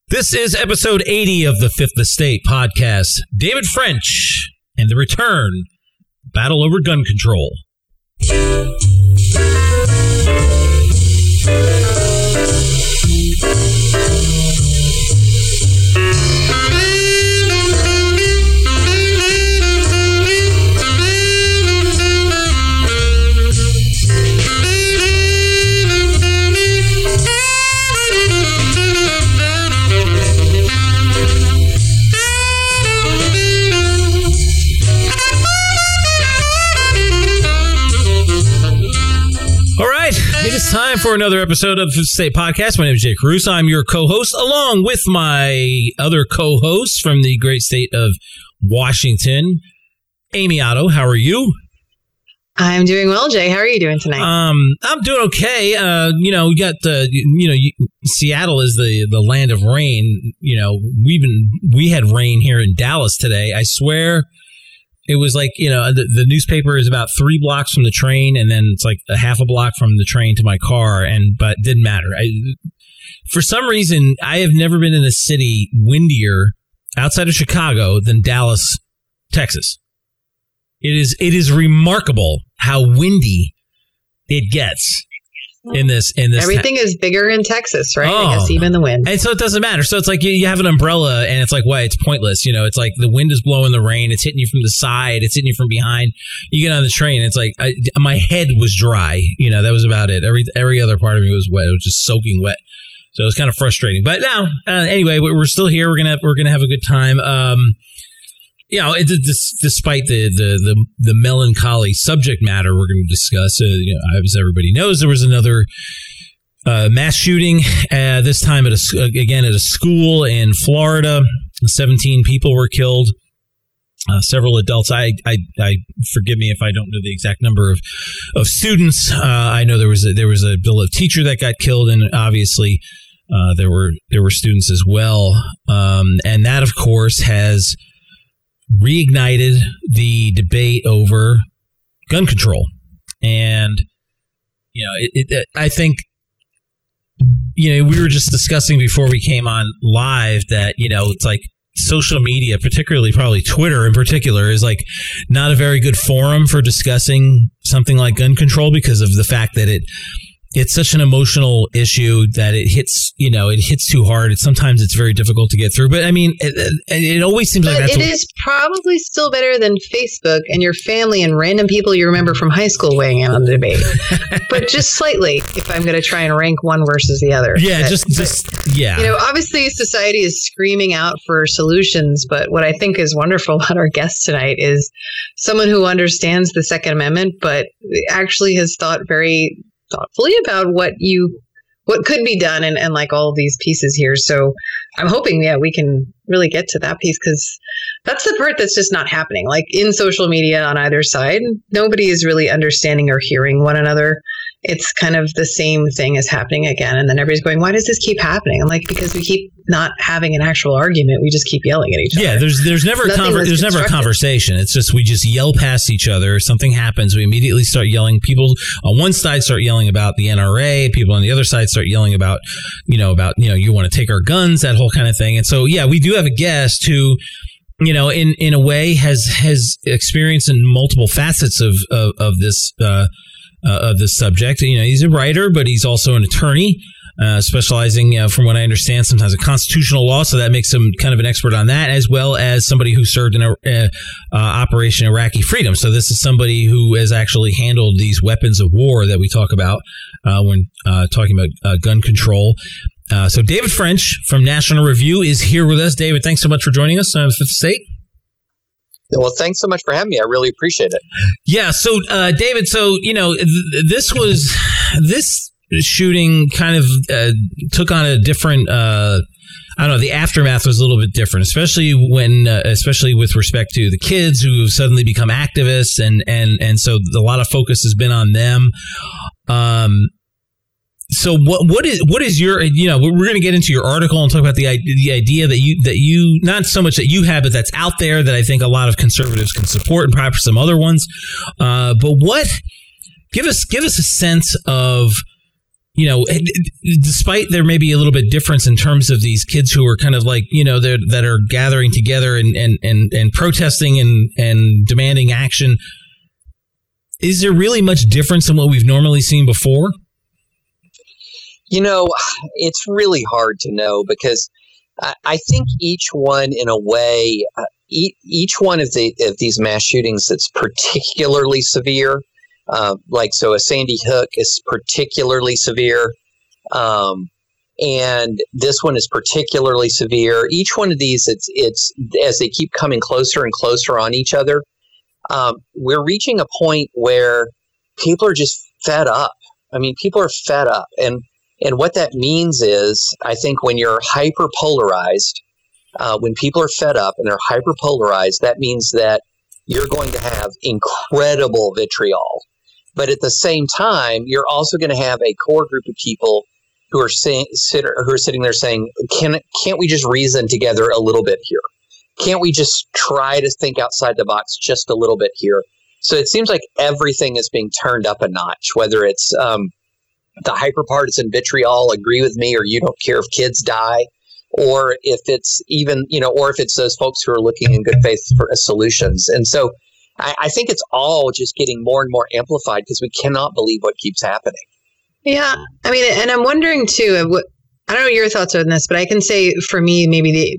This is episode 80 of the Fifth Estate podcast. David French and the return, battle over gun control. It is time for another episode of the Fifth Estate Podcast. My name is Jay Caruso. I'm your co-host, along with my other co-hosts from the great state of Washington. Amy Otto, how are you? I'm doing well, Jay. How are you doing tonight? I'm doing okay. We got Seattle is the land of rain. We had rain here in Dallas today. I swear. It was like, the newspaper is about 3 blocks from the train, and then it's like a half a block from the train to my car, but it didn't matter. For some reason, I have never been in a city windier outside of Chicago than Dallas, Texas. It is remarkable how windy it gets in this. Everything is bigger in Texas, right? I guess even the wind. And so it doesn't matter. So it's like you have an umbrella and it's like, it's pointless. It's like the wind is blowing the rain. It's hitting you from the side. It's hitting you from behind. You get on the train. It's like my head was dry. That was about it. Every other part of me was wet. It was just soaking wet. So it was kind of frustrating. But now, anyway, we're still here. We're gonna have a good time. Despite the melancholy subject matter we're going to discuss, as everybody knows, there was another mass shooting. This time at a school in Florida. 17 people were killed. Several adults. I forgive me if I don't know the exact number of students. I know there was a beloved teacher that got killed, and obviously there were students as well. And that, of course, has reignited the debate over gun control. And, I think, we were just discussing before we came on live that, it's like social media, particularly probably Twitter in particular, is like not a very good forum for discussing something like gun control because of the fact that it's such an emotional issue that it hits too hard. Sometimes it's very difficult to get through. But I mean, it always seems like that's it is probably still better than Facebook and your family and random people you remember from high school weighing in on the debate. But just slightly, if I'm going to try and rank one versus the other. Yeah, obviously society is screaming out for solutions. But what I think is wonderful about our guest tonight is someone who understands the Second Amendment, but actually has thought very thoughtfully about what could be done and like all of these pieces here. So I'm hoping, we can really get to that piece, because that's the part that's just not happening. Like in social media on either side, nobody is really understanding or hearing one another. It's kind of the same thing is happening again. And then everybody's going, why does this keep happening? I'm like, because we keep not having an actual argument. We just keep yelling at each other. Yeah, there's never a conversation. It's just we just yell past each other. Something happens. We immediately start yelling. People on one side start yelling about the NRA. People on the other side start yelling about, you want to take our guns, that whole kind of thing. And so, we do have a guest who, in a way has experienced in multiple facets of this subject. He's a writer, but he's also an attorney, specializing, from what I understand, sometimes in constitutional law. So that makes him kind of an expert on that, as well as somebody who served in Operation Iraqi Freedom. So this is somebody who has actually handled these weapons of war that we talk about when talking about gun control. So David French from National Review is here with us. David, thanks so much for joining us on Fifth Estate. Well, thanks so much for having me. I really appreciate it. Yeah. So, David, this shooting kind of took on a different, the aftermath was a little bit different, especially with respect to the kids who have suddenly become activists. And so a lot of focus has been on them. So what is your, we're going to get into your article and talk about the idea that you not so much that you have, but that's out there that I think a lot of conservatives can support, and perhaps some other ones. But give us a sense of, despite there may be a little bit difference in terms of these kids who are kind of like, that are gathering together and protesting and demanding action, is there really much difference in what we've normally seen before? It's really hard to know because I think each one, in a way, each one of these mass shootings that's particularly severe, so a Sandy Hook is particularly severe, and this one is particularly severe. Each one of these, it's as they keep coming closer and closer on each other, we're reaching a point where people are just fed up. I mean, people are fed up, and what that means is, I think when you're hyper-polarized, when people are fed up and they're hyper-polarized, that means that you're going to have incredible vitriol. But at the same time, you're also going to have a core group of people who are sitting there saying, can't we just reason together a little bit here? Can't we just try to think outside the box just a little bit here? So it seems like everything is being turned up a notch, whether it's the hyperpartisan vitriol, agree with me, or you don't care if kids die, or if it's even, or if it's those folks who are looking in good faith for solutions. And so I think it's all just getting more and more amplified because we cannot believe what keeps happening. Yeah. I mean, and I'm wondering too, I don't know your thoughts on this, but I can say for me, maybe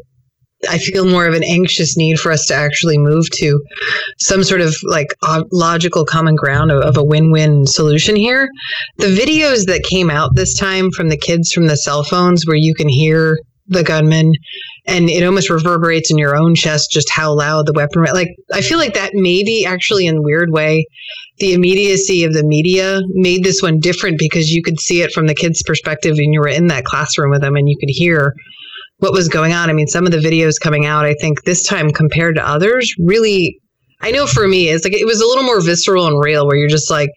I feel more of an anxious need for us to actually move to some sort of like logical common ground of a win-win solution here. The videos that came out this time from the kids from the cell phones where you can hear the gunman and it almost reverberates in your own chest just how loud the weapon, like I feel like that maybe actually in a weird way, the immediacy of the media made this one different because you could see it from the kids' perspective and you were in that classroom with them and you could hear what was going on. I mean, some of the videos coming out, I think this time compared to others, really, I know for me, it's like it was a little more visceral and real where you're just like,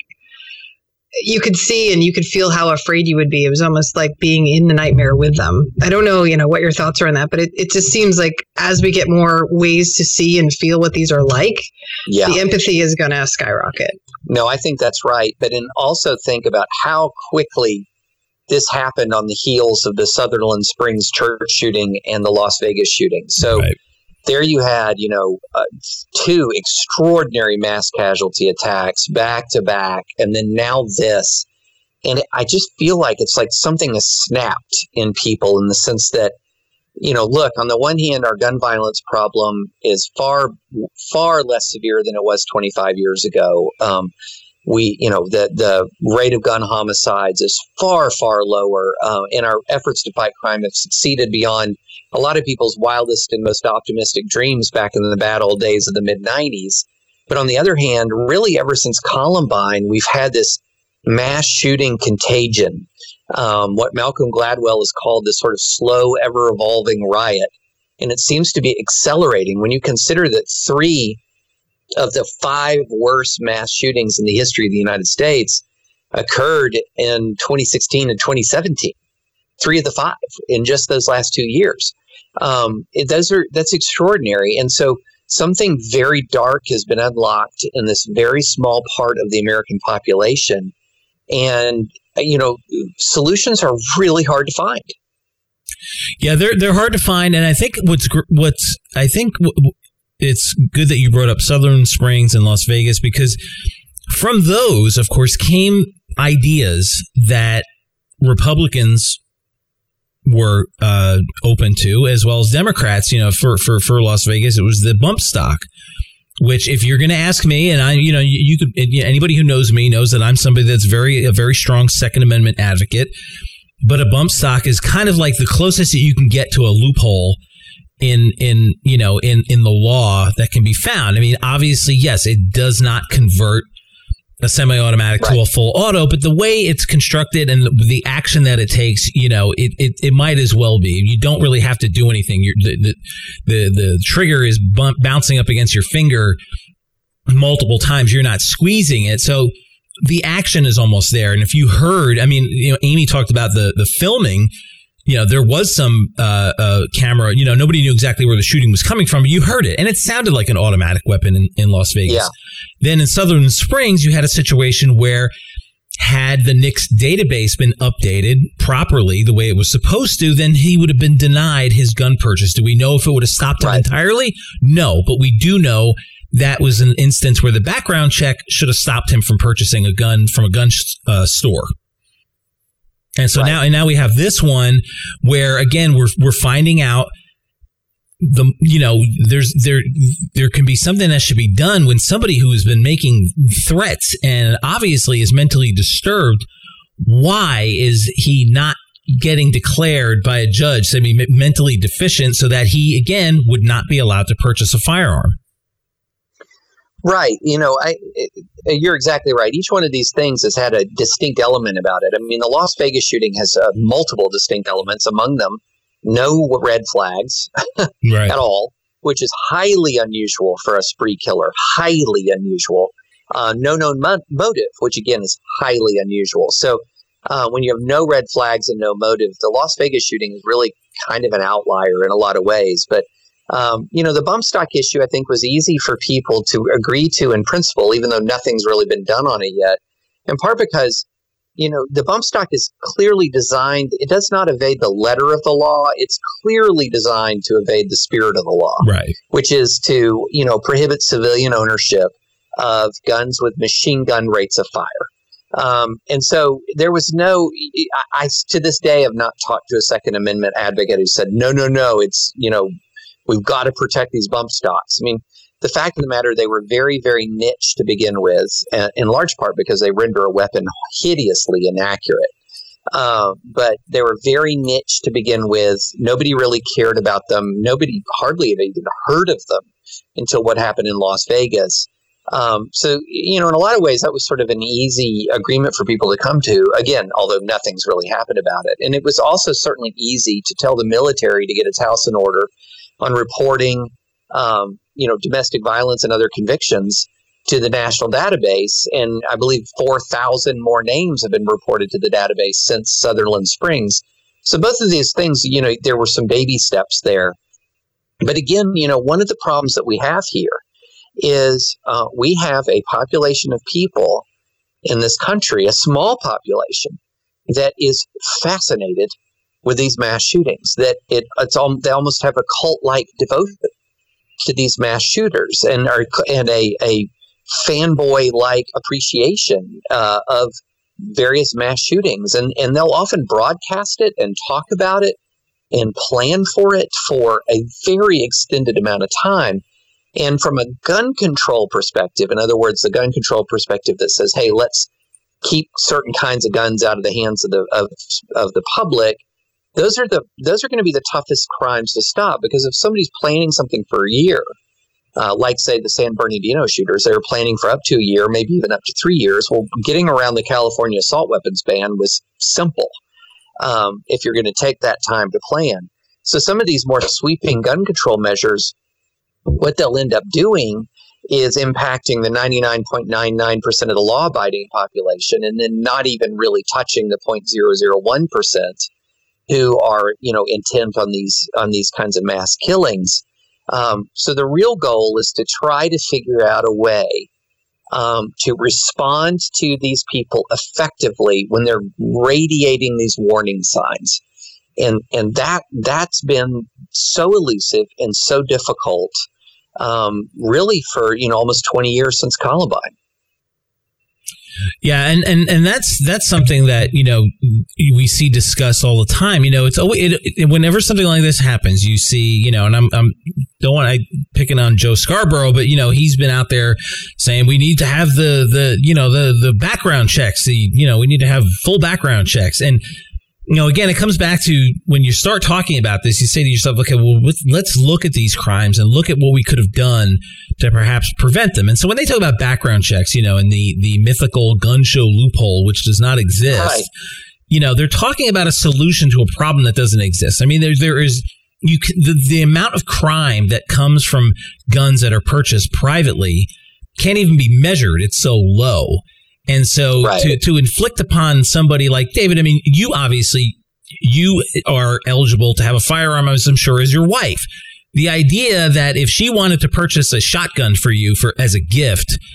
you could see and you could feel how afraid you would be. It was almost like being in the nightmare with them. I don't know, what your thoughts are on that, but it just seems like as we get more ways to see and feel what these are like, the empathy is going to skyrocket. No, I think that's right. But also think about how quickly this happened on the heels of the Sutherland Springs church shooting and the Las Vegas shooting. So there you had, two extraordinary mass casualty attacks back to back. And then now this. And I just feel like it's like something has snapped in people in the sense that, look, on the one hand, our gun violence problem is far, far less severe than it was 25 years ago. The rate of gun homicides is far, far lower, and our efforts to fight crime have succeeded beyond a lot of people's wildest and most optimistic dreams back in the bad old days of the mid-'90s. But on the other hand, really ever since Columbine, we've had this mass shooting contagion, what Malcolm Gladwell has called this sort of slow, ever-evolving riot. And it seems to be accelerating when you consider that 3 of the 5 worst mass shootings in the history of the United States occurred in 2016 and 2017. 3 of the 5 in just those last 2 years. That's extraordinary. And so something very dark has been unlocked in this very small part of the American population. And, solutions are really hard to find. Yeah, they're hard to find. And I think it's good that you brought up Sutherland Springs and Las Vegas because from those, of course, came ideas that Republicans were open to, as well as Democrats. For Las Vegas, it was the bump stock, which, if you're going to ask me, and you could, anybody who knows me knows that I'm somebody that's a very strong Second Amendment advocate. But a bump stock is kind of like the closest that you can get to a loophole in the law that can be found. I mean, obviously, yes, it does not convert a semi-automatic to a full auto, but the way it's constructed and the action that it takes, it might as well be. You don't really have to do anything. The trigger is bouncing up against your finger multiple times. You're not squeezing it, so the action is almost there. And if you heard, Amy talked about the filming. There was some camera, nobody knew exactly where the shooting was coming from, but you heard it. And it sounded like an automatic weapon in Las Vegas. Yeah. Then in Sutherland Springs, you had a situation where had the NICS database been updated properly the way it was supposed to, then he would have been denied his gun purchase. Do we know if it would have stopped him entirely? No, but we do know that was an instance where the background check should have stopped him from purchasing a gun from a gun store. And so now we have this one where, again, we're finding out there can be something that should be done when somebody who has been making threats and obviously is mentally disturbed. Why is he not getting declared by a judge to be mentally deficient so that he, again, would not be allowed to purchase a firearm? Right. You're exactly right. Each one of these things has had a distinct element about it. I mean, the Las Vegas shooting has multiple distinct elements, among them no red flags at all, which is highly unusual for a spree killer, highly unusual. No known motive, which again is highly unusual. So when you have no red flags and no motive, the Las Vegas shooting is really kind of an outlier in a lot of ways. But the bump stock issue, I think, was easy for people to agree to in principle, even though nothing's really been done on it yet, in part because the bump stock is clearly designed. It does not evade the letter of the law. It's clearly designed to evade the spirit of the law, which is to, prohibit civilian ownership of guns with machine gun rates of fire. And so there was I to this day have not talked to a Second Amendment advocate who said, no, it's, we've got to protect these bump stocks. I mean, the fact of the matter, they were very, very niche to begin with, in large part because they render a weapon hideously inaccurate. But they were very niche to begin with. Nobody really cared about them. Nobody hardly had even heard of them until what happened in Las Vegas. So, in a lot of ways, that was sort of an easy agreement for people to come to, again, although nothing's really happened about it. And it was also certainly easy to tell the military to get its house in order on reporting domestic violence and other convictions to the national database. And I believe 4,000 more names have been reported to the database since Sutherland Springs. So both of these things, there were some baby steps there. But again, one of the problems that we have here is we have a population of people in this country, a small population, that is fascinated with these mass shootings, that they almost have a cult-like devotion to these mass shooters and a fanboy-like appreciation of various mass shootings. And they'll often broadcast it and talk about it and plan for it for a very extended amount of time. And from a gun control perspective, in other words, the gun control perspective that says, hey, let's keep certain kinds of guns out of the hands of the public, those are going to be the toughest crimes to stop, because if somebody's planning something for a year, like say the San Bernardino shooters, they were planning for up to a year, maybe even up to 3 years. Well, getting around the California assault weapons ban was simple if you're going to take that time to plan. So some of these more sweeping gun control measures, what they'll end up doing is impacting the 99.99% of the law-abiding population, and then not even really touching the 0.001% who are, intent on these kinds of mass killings. So the real goal is to try to figure out a way to respond to these people effectively when they're radiating these warning signs. And that's been so elusive and so difficult, really for, almost 20 years since Columbine. Yeah, and that's something that we see discussed all the time. It's always whenever something like this happens, you see, and I'm don't want to picking on Joe Scarborough, but he's been out there saying we need to have the background checks. We need to have full background checks. And again, it comes back to when you start talking about this, you say to yourself, okay, well, let's look at these crimes and look at what we could have done to perhaps prevent them. And so when they talk about background checks, and the mythical gun show loophole, which does not exist, they're talking about a solution to a problem that doesn't exist. I mean, there is the amount of crime that comes from guns that are purchased privately can't even be measured. It's so low. And so to inflict upon somebody like David, I mean, you are eligible to have a firearm, as I'm sure, as your wife. The idea that if she wanted to purchase a shotgun for you as a gift,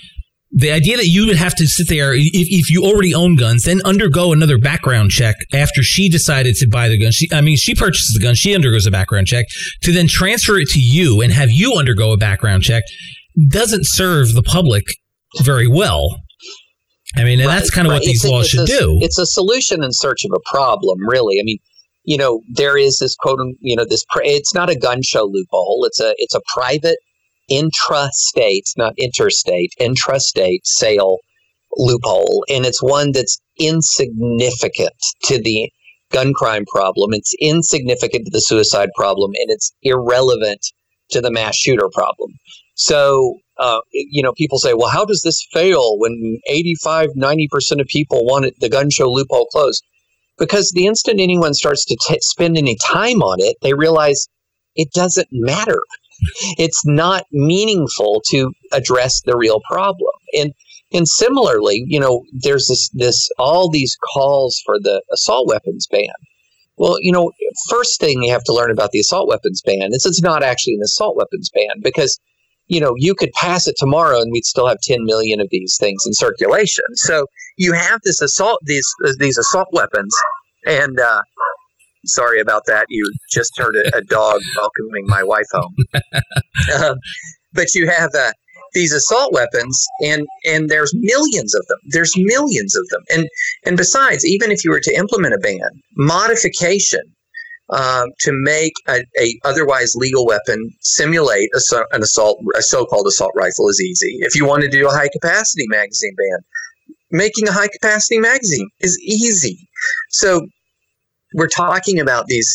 The idea that you would have to sit there, if you already own guns, then undergo another background check after she decided to buy the gun. She purchases the gun. She undergoes a background check to then transfer it to you and have you undergo a background check doesn't serve the public very well. I mean, and that's kind of what these laws should do. It's a solution in search of a problem, really. I mean, there is this quote, it's not a gun show loophole. It's a private intrastate, not interstate, intrastate sale loophole. And it's one that's insignificant to the gun crime problem. It's insignificant to the suicide problem, and it's irrelevant to the mass shooter problem. So, people say, well, how does this fail when 85, 90% of people want the gun show loophole closed? Because the instant anyone starts to spend any time on it, they realize it doesn't matter. It's not meaningful to address the real problem. And similarly, there's all these calls for the assault weapons ban. Well, first thing you have to learn about the assault weapons ban is it's not actually an assault weapons ban, because you could pass it tomorrow and we'd still have 10 million of these things in circulation. So you have these assault weapons, and sorry about that. You just heard a dog welcoming my wife home. But you have these assault weapons, and there's millions of them. There's millions of them. And besides, even if you were to implement a ban, modification to make a otherwise legal weapon simulate a so-called assault rifle is easy. If you want to do a high-capacity magazine ban, making a high-capacity magazine is easy. So we're talking about these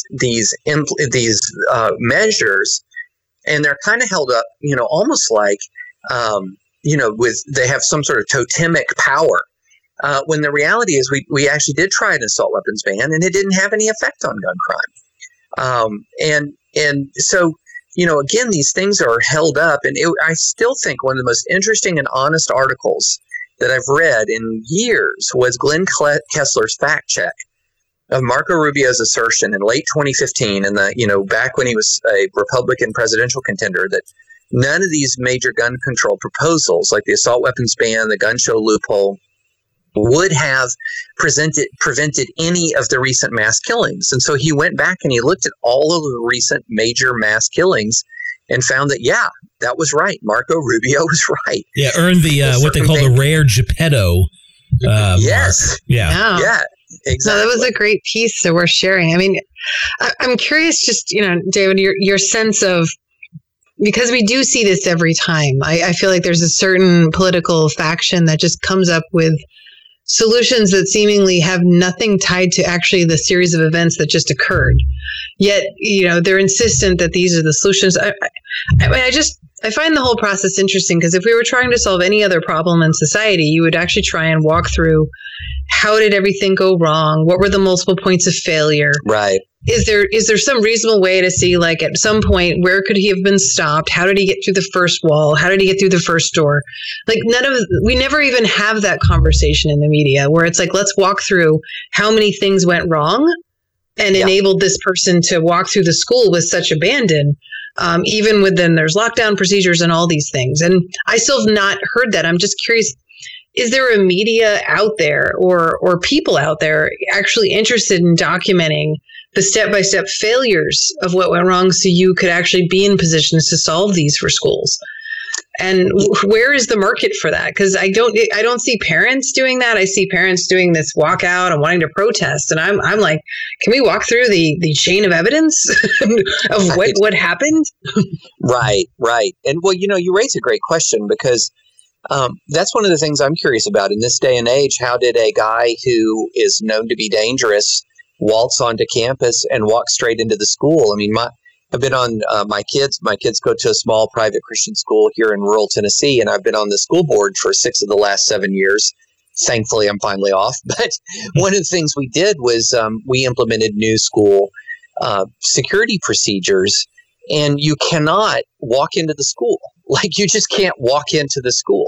measures, and they're kind of held up, almost like, they have some sort of totemic power. When the reality is we actually did try an assault weapons ban, and it didn't have any effect on gun crime. And so, again, these things are held up. And I still think one of the most interesting and honest articles that I've read in years was Glenn Kessler's fact check of Marco Rubio's assertion in late 2015, and back when he was a Republican presidential contender, that none of these major gun control proposals, like the assault weapons ban, the gun show loophole, would have prevented any of the recent mass killings. And so he went back and he looked at all of the recent major mass killings and found that, that was right. Marco Rubio was right. Yeah, earned the what they call the rare Geppetto. Yes. Mark. Yeah. Yeah. Exactly. No, that was a great piece that we're sharing. I mean, I'm curious, just, David, your sense of, because we do see this every time. I feel like there's a certain political faction that just comes up with solutions that seemingly have nothing tied to actually the series of events that just occurred. Yet, they're insistent that these are the solutions. I find the whole process interesting, because if we were trying to solve any other problem in society, you would actually try and walk through, how did everything go wrong? What were the multiple points of failure? Right. Is there some reasonable way to see, like, at some point, where could he have been stopped? How did he get through the first wall? How did he get through the first door? Like, we never even have that conversation in the media, where it's like, let's walk through how many things went wrong and enabled this person to walk through the school with such abandon. Even within, there's lockdown procedures and all these things. And I still have not heard that. I'm just curious, is there a media out there or people out there actually interested in documenting the step-by-step failures of what went wrong, so you could actually be in positions to solve these for schools? And where is the market for that? Because I don't see parents doing that. I see parents doing this walkout and wanting to protest. And I'm like, can we walk through the chain of evidence of what happened? Right. And well, you raise a great question, because that's one of the things I'm curious about in this day and age. How did a guy who is known to be dangerous waltz onto campus and walk straight into the school? I mean, I've been on my kids go to a small private Christian school here in rural Tennessee, and I've been on the school board for 6 of the last 7 years. Thankfully, I'm finally off. But one of the things we did was we implemented new school security procedures, and you cannot walk into the school. Like, you just can't walk into the school.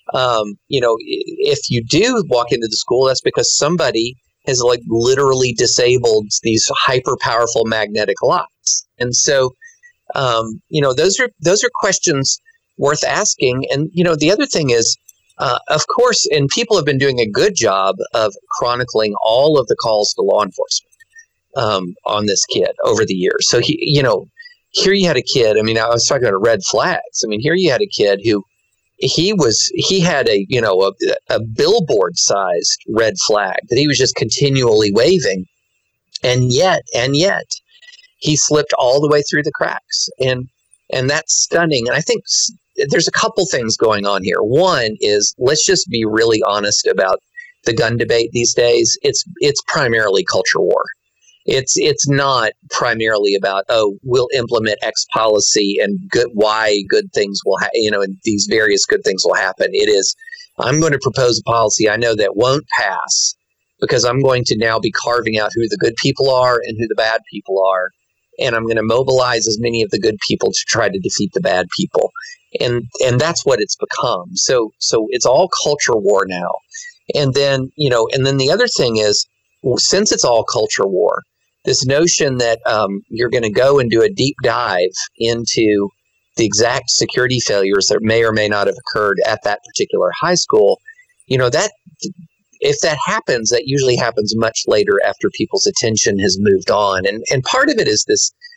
If you do walk into the school, that's because somebody has literally disabled these hyper powerful magnetic locks. And so, those are questions worth asking. And, the other thing is, Of course, and people have been doing a good job of chronicling all of the calls to law enforcement on this kid over the years. So here you had a kid. I mean, I was talking about red flags. I mean, here you had a kid who he had a billboard-sized red flag that he was just continually waving, and yet he slipped all the way through the cracks, and that's stunning. And I think there's a couple things going on here. One is, let's just be really honest about the gun debate these days. It's primarily culture war. It's not primarily about, we'll implement X policy and why good things will and these various good things will happen. It is, I'm going to propose a policy I know that won't pass because I'm going to now be carving out who the good people are and who the bad people are. And I'm going to mobilize as many of the good people to try to defeat the bad people. And that's what it's become. So it's all culture war now. And then, and then the other thing is, since it's all culture war, this notion that you're going to go and do a deep dive into the exact security failures that may or may not have occurred at that particular high school, that if that happens, that usually happens much later after people's attention has moved on. And part of it is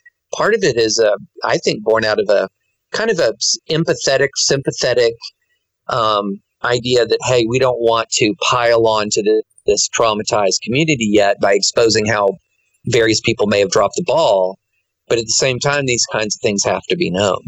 I think, born out of a kind of a sympathetic idea that, hey, we don't want to pile on to this traumatized community yet by exposing how various people may have dropped the ball. But at the same time, these kinds of things have to be known.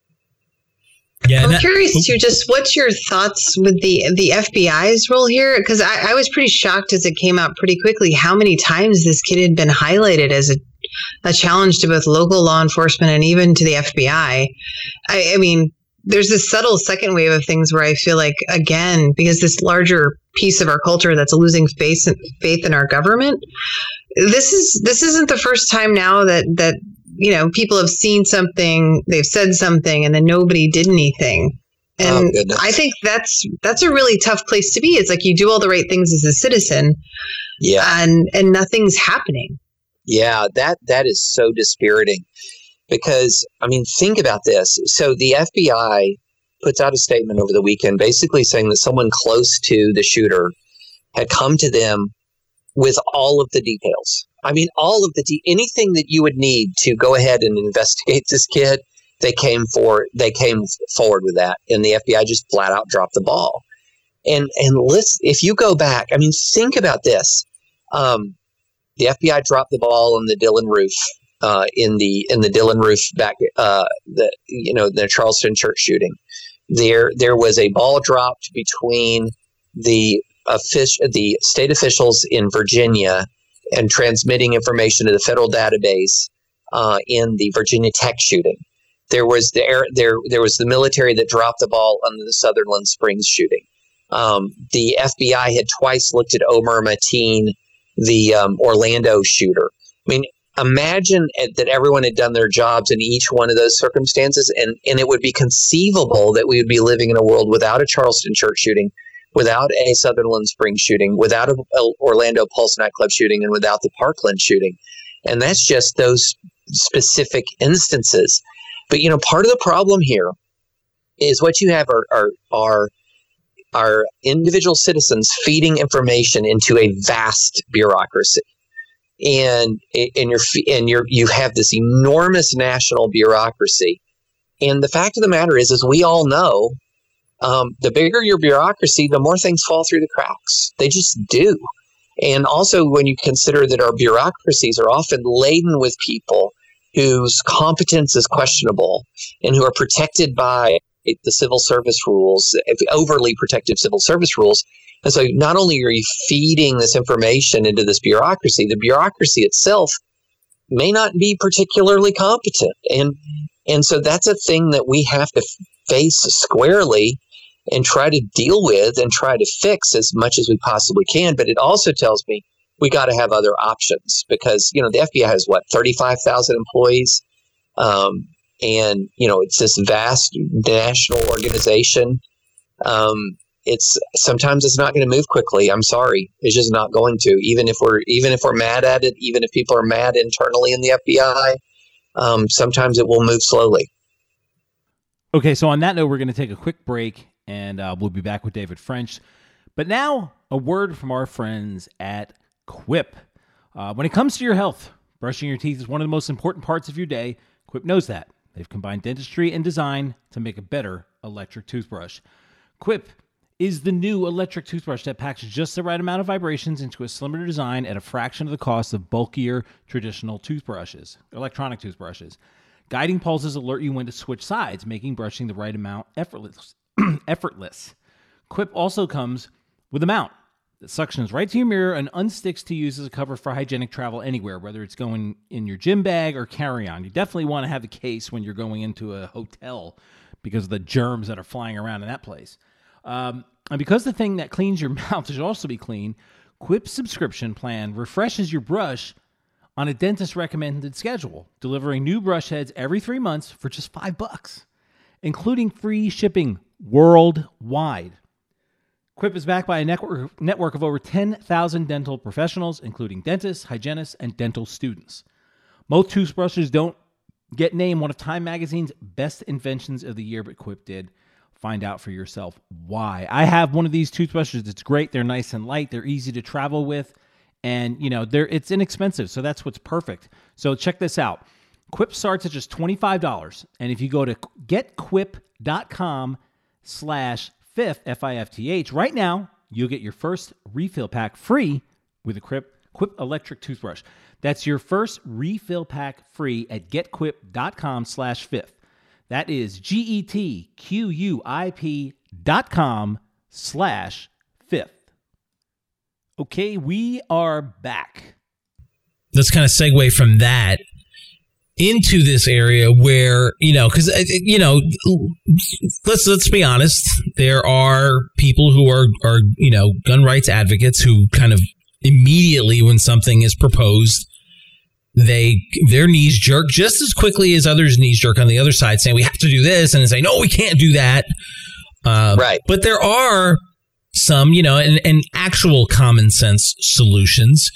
Yeah, I'm curious too, just what's your thoughts with the FBI's role here? Because I was pretty shocked as it came out pretty quickly how many times this kid had been highlighted as a challenge to both local law enforcement and even to the FBI. I mean, there's this subtle second wave of things where I feel like, again, because this larger piece of our culture that's losing faith in our government, this isn't the first time now that people have seen something, they've said something, and then nobody did anything. And I think that's a really tough place to be. It's like you do all the right things as a citizen, and nothing's happening. Yeah, that is so dispiriting. Because, I mean, think about this. So the FBI puts out a statement over the weekend basically saying that someone close to the shooter had come to them with all of the details. I mean, all of anything that you would need to go ahead and investigate this kid, they came forward with that. And the FBI just flat out dropped the ball. And if you go back, I mean, think about this. The FBI dropped the ball on the Dylann Roof. In the Dylann Roof back, the Charleston church shooting, there was a ball dropped between the state officials in Virginia and transmitting information to the federal database in the Virginia Tech shooting. There was the military that dropped the ball on the Sutherland Springs shooting. The FBI had twice looked at Omar Mateen, the Orlando shooter. I mean, imagine that everyone had done their jobs in each one of those circumstances, and it would be conceivable that we would be living in a world without a Charleston church shooting, without a Sutherland Springs shooting, without a Orlando Pulse nightclub shooting, and without the Parkland shooting. And that's just those specific instances. But, part of the problem here is what you have are individual citizens feeding information into a vast bureaucracy. And you have this enormous national bureaucracy. And the fact of the matter is we all know, the bigger your bureaucracy, the more things fall through the cracks. They just do. And also when you consider that our bureaucracies are often laden with people whose competence is questionable and who are protected by the civil service rules, overly protective civil service rules. And so not only are you feeding this information into this bureaucracy, the bureaucracy itself may not be particularly competent. And so that's a thing that we have to face squarely and try to deal with and try to fix as much as we possibly can. But it also tells me we got to have other options because, the FBI has 35,000 employees. And, it's this vast national organization. Sometimes it's not going to move quickly. I'm sorry. It's just not going to, even if we're mad at it, even if people are mad internally in the FBI, sometimes it will move slowly. Okay. So on that note, we're going to take a quick break. and we'll be back with David French. But now, a word from our friends at Quip. When it comes to your health, brushing your teeth is one of the most important parts of your day. Quip knows that. They've combined dentistry and design to make a better electric toothbrush. Quip is the new electric toothbrush that packs just the right amount of vibrations into a slimmer design at a fraction of the cost of bulkier traditional toothbrushes, electronic toothbrushes. Guiding pulses alert you when to switch sides, making brushing the right amount effortless. Quip also comes with a mount that suctions right to your mirror and unsticks to use as a cover for hygienic travel anywhere, whether it's going in your gym bag or carry-on. You definitely want to have the case when you're going into a hotel because of the germs that are flying around in that place. And because the thing that cleans your mouth should also be clean, Quip's subscription plan refreshes your brush on a dentist-recommended schedule, delivering new brush heads every 3 months for just $5, including free shipping worldwide. Quip is backed by a network of over 10,000 dental professionals, including dentists, hygienists, and dental students. Most toothbrushes don't get named one of Time Magazine's best inventions of the year, but Quip did. Find out for yourself why. I have one of these toothbrushes. It's great. They're nice and light. They're easy to travel with. And, it's inexpensive, so that's what's perfect. So check this out. Quip starts at just $25. And if you go to getquip.com/fifth, F-I-F-T-H, right now, you'll get your first refill pack free with a Quip electric toothbrush. That's your first refill pack free at getquip.com/fifth. That is getquip.com/fifth. Okay, we are back. Let's kind of segue from that into this area where, because, let's be honest, there are people who are gun rights advocates who kind of immediately when something is proposed, their knees jerk just as quickly as others' knees jerk on the other side, saying we have to do this, and say, no, we can't do that. Right. But there are some, and actual common sense solutions.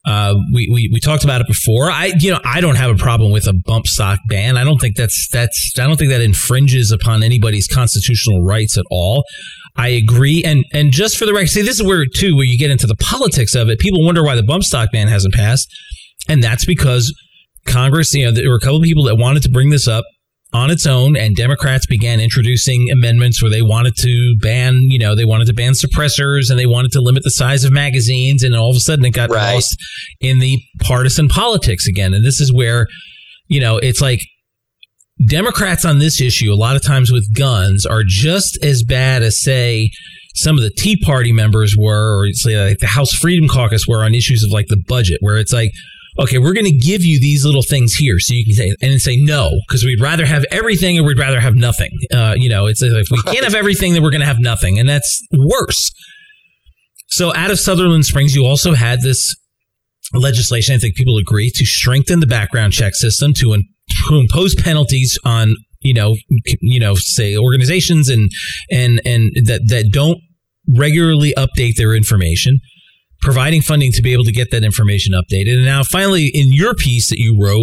We talked about it before. I don't have a problem with a bump stock ban. I don't think I don't think that infringes upon anybody's constitutional rights at all. I agree. And just for the record, see, this is where you get into the politics of it. People wonder why the bump stock ban hasn't passed. And that's because Congress, there were a couple of people that wanted to bring this up on its own, and Democrats began introducing amendments where they wanted to ban, suppressors, and they wanted to limit the size of magazines, and all of a sudden it got lost in the partisan politics again. And this is where, it's like Democrats on this issue, a lot of times with guns, are just as bad as, say, some of the Tea Party members were, or say like the House Freedom Caucus were on issues of like the budget, where it's like, okay, we're going to give you these little things here so you can say no, because we'd rather have everything or we'd rather have nothing. It's like, if we can't have everything, then we're going to have nothing. And that's worse. So out of Sutherland Springs, you also had this legislation, I think people agree, to strengthen the background check system, to impose penalties on, say organizations and that don't regularly update their information, providing funding to be able to get that information updated. And now, finally, in your piece that you wrote,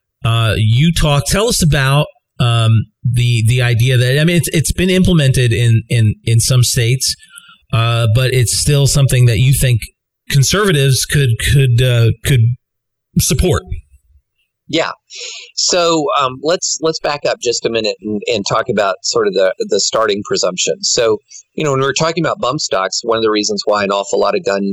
tell us about the idea that, it's been implemented in some states, but it's still something that you think conservatives could support. Yeah. So let's back up just a minute and talk about sort of the starting presumption. So, when we're talking about bump stocks, one of the reasons why an awful lot of gun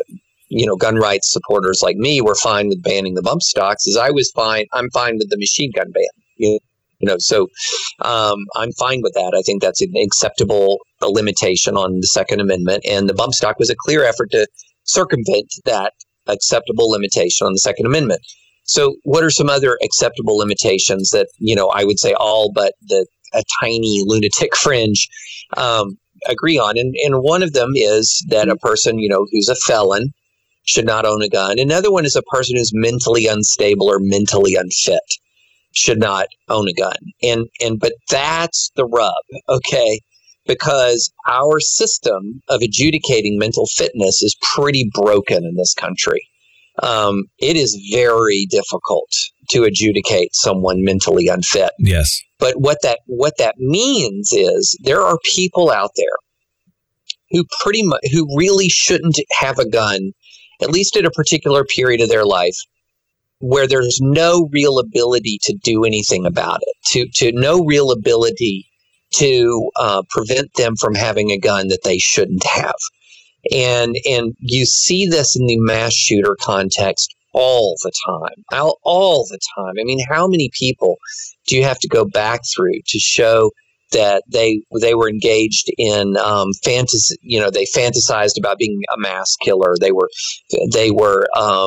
rights supporters like me were fine with banning the bump stocks is I'm fine with the machine gun ban. So I'm fine with that. I think that's an acceptable limitation on the Second Amendment, and the bump stock was a clear effort to circumvent that acceptable limitation on the Second Amendment. So what are some other acceptable limitations that, I would say all but a tiny lunatic fringe agree on? And one of them is that a person, who's a felon should not own a gun. Another one is a person who's mentally unstable or mentally unfit should not own a gun. But that's the rub, okay? Because our system of adjudicating mental fitness is pretty broken in this country. It is very difficult to adjudicate someone mentally unfit. Yes. But what that means is there are people out there who really shouldn't have a gun, at least at a particular period of their life, where there's no real ability to do anything about it, to no real ability to prevent them from having a gun that they shouldn't have. And you see this in the mass shooter context all the time. All the time. I mean, how many people do you have to go back through to show that they were engaged in fantasy? You know, they fantasized about being a mass killer. They were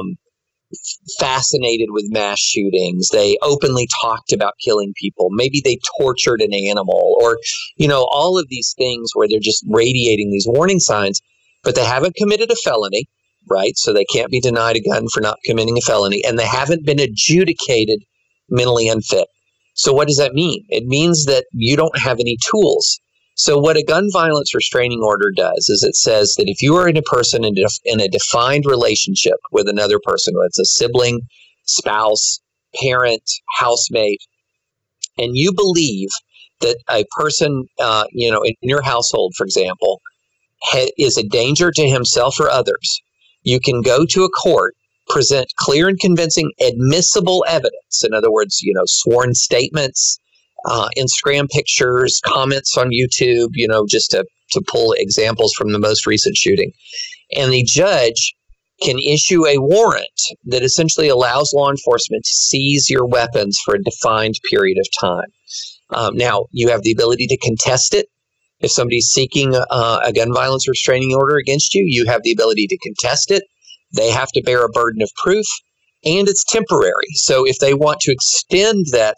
fascinated with mass shootings. They openly talked about killing people. Maybe they tortured an animal, or all of these things where they're just radiating these warning signs, but they haven't committed a felony, right? So they can't be denied a gun for not committing a felony, and they haven't been adjudicated mentally unfit. So what does that mean? It means that you don't have any tools. So what a gun violence restraining order does is it says that if you are in a defined relationship with another person, whether it's a sibling, spouse, parent, housemate, and you believe that a person, in your household, for example, is a danger to himself or others, you can go to a court, present clear and convincing admissible evidence. In other words, sworn statements, Instagram pictures, comments on YouTube, just to pull examples from the most recent shooting. And the judge can issue a warrant that essentially allows law enforcement to seize your weapons for a defined period of time. Now, you have the ability to contest it. If somebody's seeking a gun violence restraining order against you, you have the ability to contest it. They have to bear a burden of proof, and it's temporary. So if they want to extend that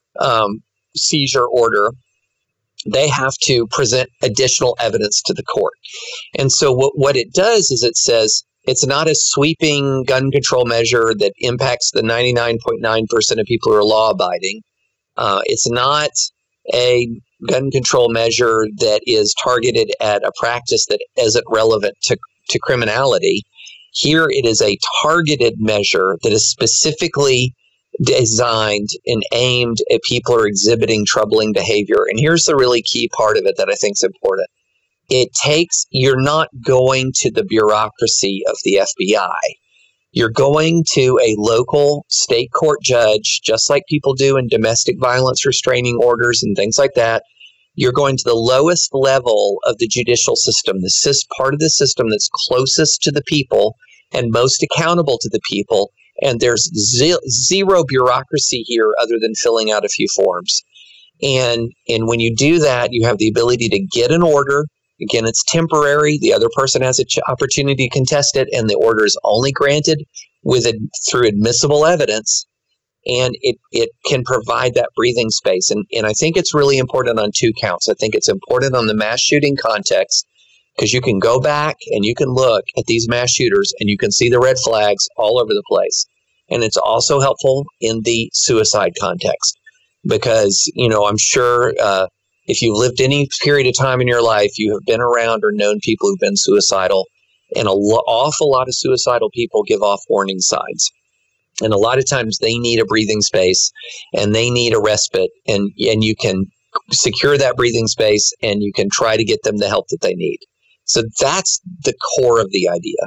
seizure order, they have to present additional evidence to the court. And so what it does is it says it's not a sweeping gun control measure that impacts the 99.9% of people who are law-abiding. It's not a gun control measure that is targeted at a practice that isn't relevant to criminality. Here it is a targeted measure that is specifically designed and aimed at people who are exhibiting troubling behavior. And here's the really key part of it that I think is important. You're not going to the bureaucracy of the FBI. You're going to a local state court judge, just like people do in domestic violence restraining orders and things like that. You're going to the lowest level of the judicial system, part of the system that's closest to the people and most accountable to the people. And there's zero bureaucracy here other than filling out a few forms. And when you do that, you have the ability to get an order. Again, it's temporary. The other person has an opportunity to contest it, and the order is only granted through admissible evidence. And it can provide that breathing space. And I think it's really important on two counts. I think it's important on the mass shooting context, because you can go back and you can look at these mass shooters and you can see the red flags all over the place. And it's also helpful in the suicide context, because, I'm sure if you've lived any period of time in your life, you have been around or known people who've been suicidal. And an awful lot of suicidal people give off warning signs. And a lot of times they need a breathing space and they need a respite, and you can secure that breathing space and you can try to get them the help that they need. So that's the core of the idea.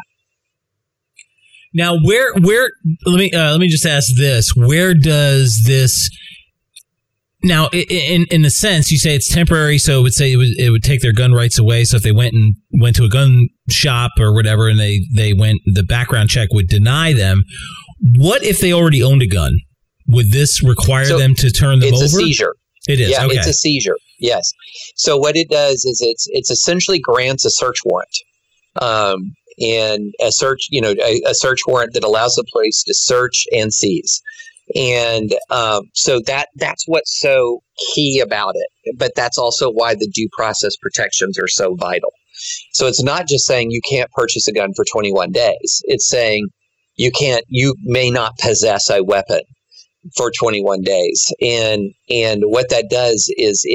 Now, where let me just ask this: where does this now, in a sense, you say it's temporary, so it would say it would take their gun rights away. So if they went to a gun shop or whatever, and they went, the background check would deny them. What if they already owned a gun? Would this require them to turn them over? It's a seizure. It is. Yeah, okay. It's a seizure. Yes. So what it does is it's essentially grants a search warrant, and a search warrant that allows the police to search and seize. And so that's what's so key about it. But that's also why the due process protections are so vital. So it's not just saying you can't purchase a gun for 21 days. It's saying you may not possess a weapon for 21 days. And what that does is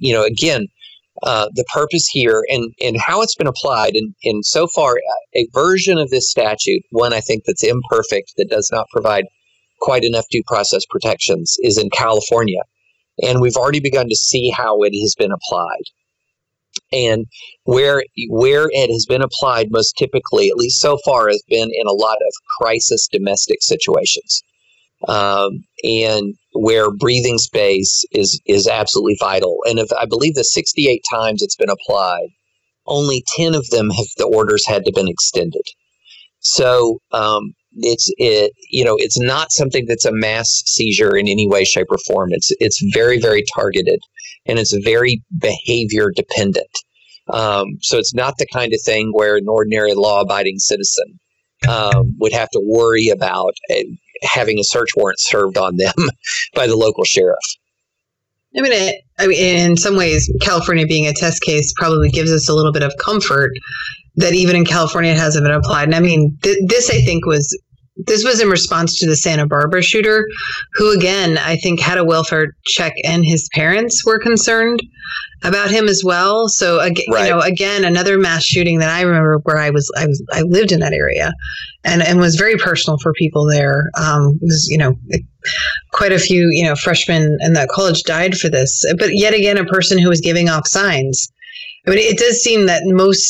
the purpose here and how it's been applied. And so far, a version of this statute, one I think that's imperfect, that does not provide quite enough due process protections is in California. And we've already begun to see how it has been applied. And where it has been applied most typically, at least so far, has been in a lot of crisis domestic situations. And where breathing space is absolutely vital. And I believe the 68 times it's been applied, only 10 of them the orders had to been extended. So it's not something that's a mass seizure in any way, shape, or form. It's very, very targeted, and it's very behavior dependent. So it's not the kind of thing where an ordinary law-abiding citizen would have to worry about having a search warrant served on them by the local sheriff. I mean, in some ways, California being a test case probably gives us a little bit of comfort that even in California it hasn't been applied. And I mean, this was in response to the Santa Barbara shooter, who again, I think had a welfare check, and his parents were concerned about him as well. So again, another mass shooting that I remember where I lived in that area, and was very personal for people there. Was quite a few freshmen in that college died for this, but yet again, a person who was giving off signs. I mean, it does seem that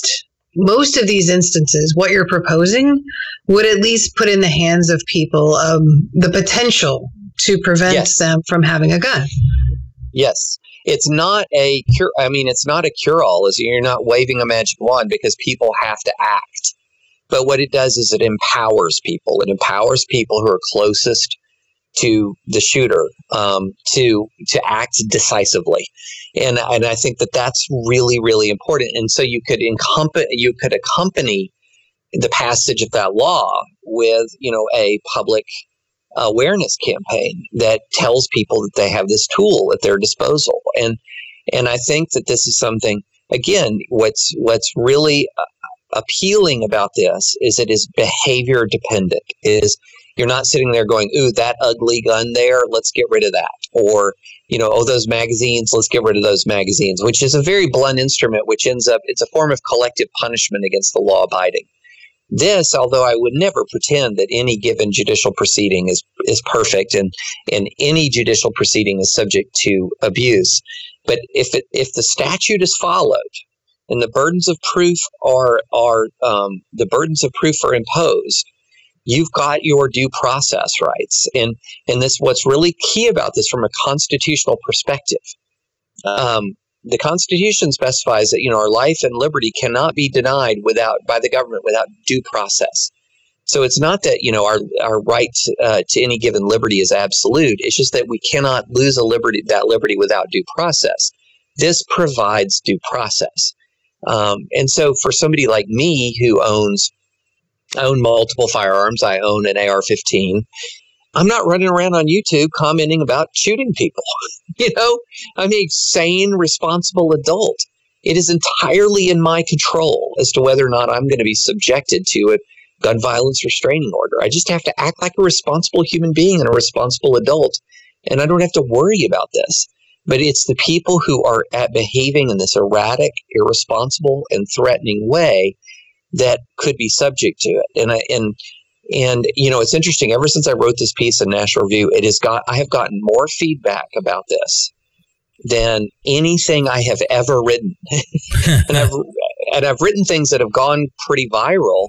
most of these instances, what you're proposing would at least put in the hands of people the potential to prevent them from having a gun. Yes. It's not a cure. I mean, it's not a cure-all. You're not waving a magic wand because people have to act. But what it does is it empowers people. It empowers people who are closest to the shooter to act decisively. And I think that that's really, really important. And so you could accompany the passage of that law with, a public awareness campaign that tells people that they have this tool at their disposal. And I think that this is something, again, what's really appealing about this is it is behavior dependent. You're not sitting there going, ooh, that ugly gun there, let's get rid of that. Or, those magazines, let's get rid of those magazines, which is a very blunt instrument, which ends up, it's a form of collective punishment against the law abiding. This, although I would never pretend that any given judicial proceeding is perfect and any judicial proceeding is subject to abuse. But if the statute is followed and the burdens of proof are imposed, you've got your due process rights. And this, what's really key about this from a constitutional perspective, the Constitution specifies that, our life and liberty cannot be denied by the government without due process. So it's not that, our right to any given liberty is absolute. It's just that we cannot lose that liberty without due process. This provides due process. And so for somebody like me who I own multiple firearms. I own an AR-15. I'm not running around on YouTube commenting about shooting people. I'm a sane, responsible adult. It is entirely in my control as to whether or not I'm going to be subjected to a gun violence restraining order. I just have to act like a responsible human being and a responsible adult, and I don't have to worry about this. But it's the people who are behaving in this erratic, irresponsible, and threatening way that could be subject to it. And it's interesting. Ever since I wrote this piece in National Review, I have gotten more feedback about this than anything I have ever written. and I've written things that have gone pretty viral.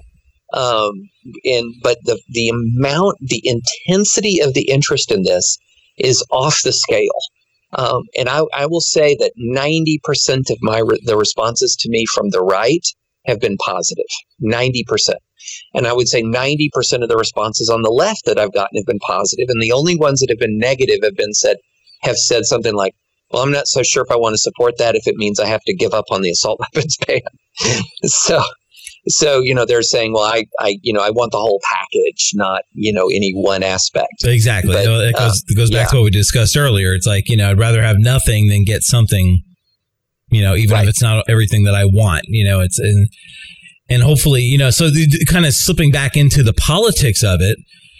But the intensity of the interest in this is off the scale. And I will say that 90% of the responses to me from the right have been positive, 90%. And I would say 90% of the responses on the left that I've gotten have been positive. And the only ones that have been negative have said something like, well, I'm not so sure if I want to support that if it means I have to give up on the assault weapons ban. So they're saying, well, I want the whole package, not, any one aspect. Exactly. But, it goes back to what we discussed earlier. It's like, I'd rather have nothing than get something, even if it's not everything that I want, and hopefully, so kind of slipping back into the politics of it.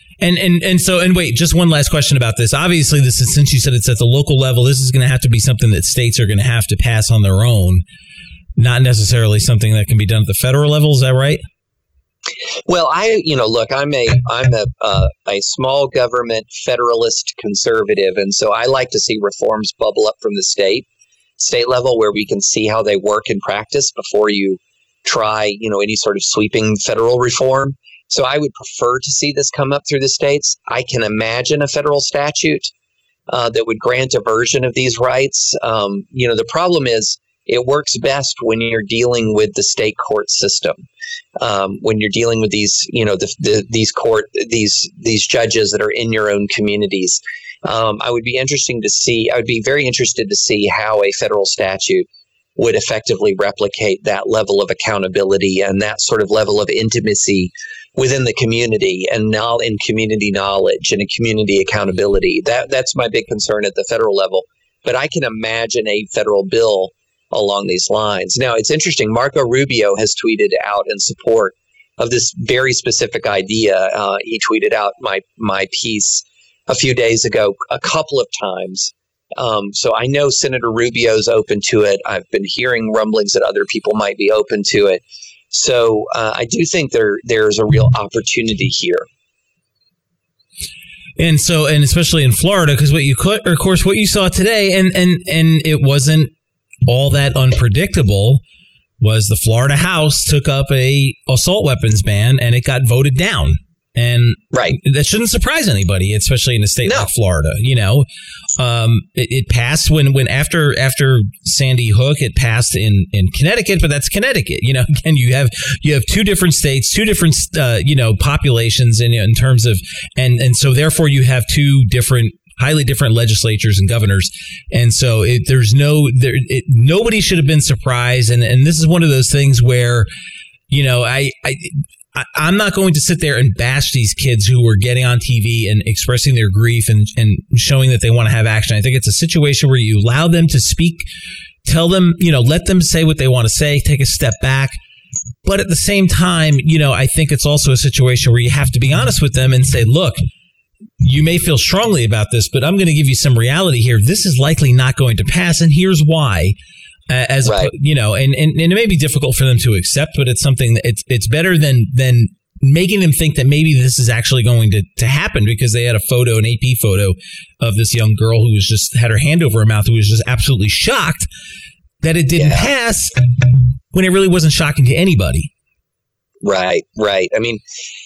And wait, just one last question about this. Obviously, this is, since you said it's at the local level, this is going to have to be something that states are going to have to pass on their own, not necessarily something that can be done at the federal level. Is that right? Well, look, I'm a small government federalist conservative, and so I like to see reforms bubble up from the state level where we can see how they work in practice before you try, any sort of sweeping federal reform. So I would prefer to see this come up through the states. I can imagine a federal statute that would grant a version of these rights. The problem is it works best when you're dealing with the state court system. When you're dealing with these, these judges that are in your own communities. I would be very interested to see how a federal statute would effectively replicate that level of accountability and that sort of level of intimacy within the community and now in community knowledge and a community accountability. That's my big concern at the federal level. But I can imagine a federal bill along these lines. Now, it's interesting. Marco Rubio has tweeted out in support of this very specific idea. He tweeted out my piece a few days ago a couple of times. So I know Senator Rubio's open to it. I've been hearing rumblings that other people might be open to it. So I do think there's a real opportunity here. And especially in Florida, because what you saw today, and it wasn't all that unpredictable, was the Florida House took up a assault weapons ban and it got voted down. And right. That shouldn't surprise anybody, especially in a state like Florida. It passed when after Sandy Hook, it passed in Connecticut, but that's Connecticut. Again, you have two different states, two different populations in terms of, and so therefore you have two highly different legislatures and governors, and so nobody should have been surprised. And this is one of those things where I'm not going to sit there and bash these kids who were getting on TV and expressing their grief and showing that they want to have action. I think it's a situation where you allow them to speak, tell them, let them say what they want to say, take a step back. But at the same time, I think it's also a situation where you have to be honest with them and say, look, you may feel strongly about this, but I'm going to give you some reality here. This is likely not going to pass, and here's why. Right. And it may be difficult for them to accept, but it's something that it's better than making them think that maybe this is actually going to happen, because they had an AP photo of this young girl who was just had her hand over her mouth, who was just absolutely shocked that it didn't pass, when it really wasn't shocking to anybody. Right. I mean,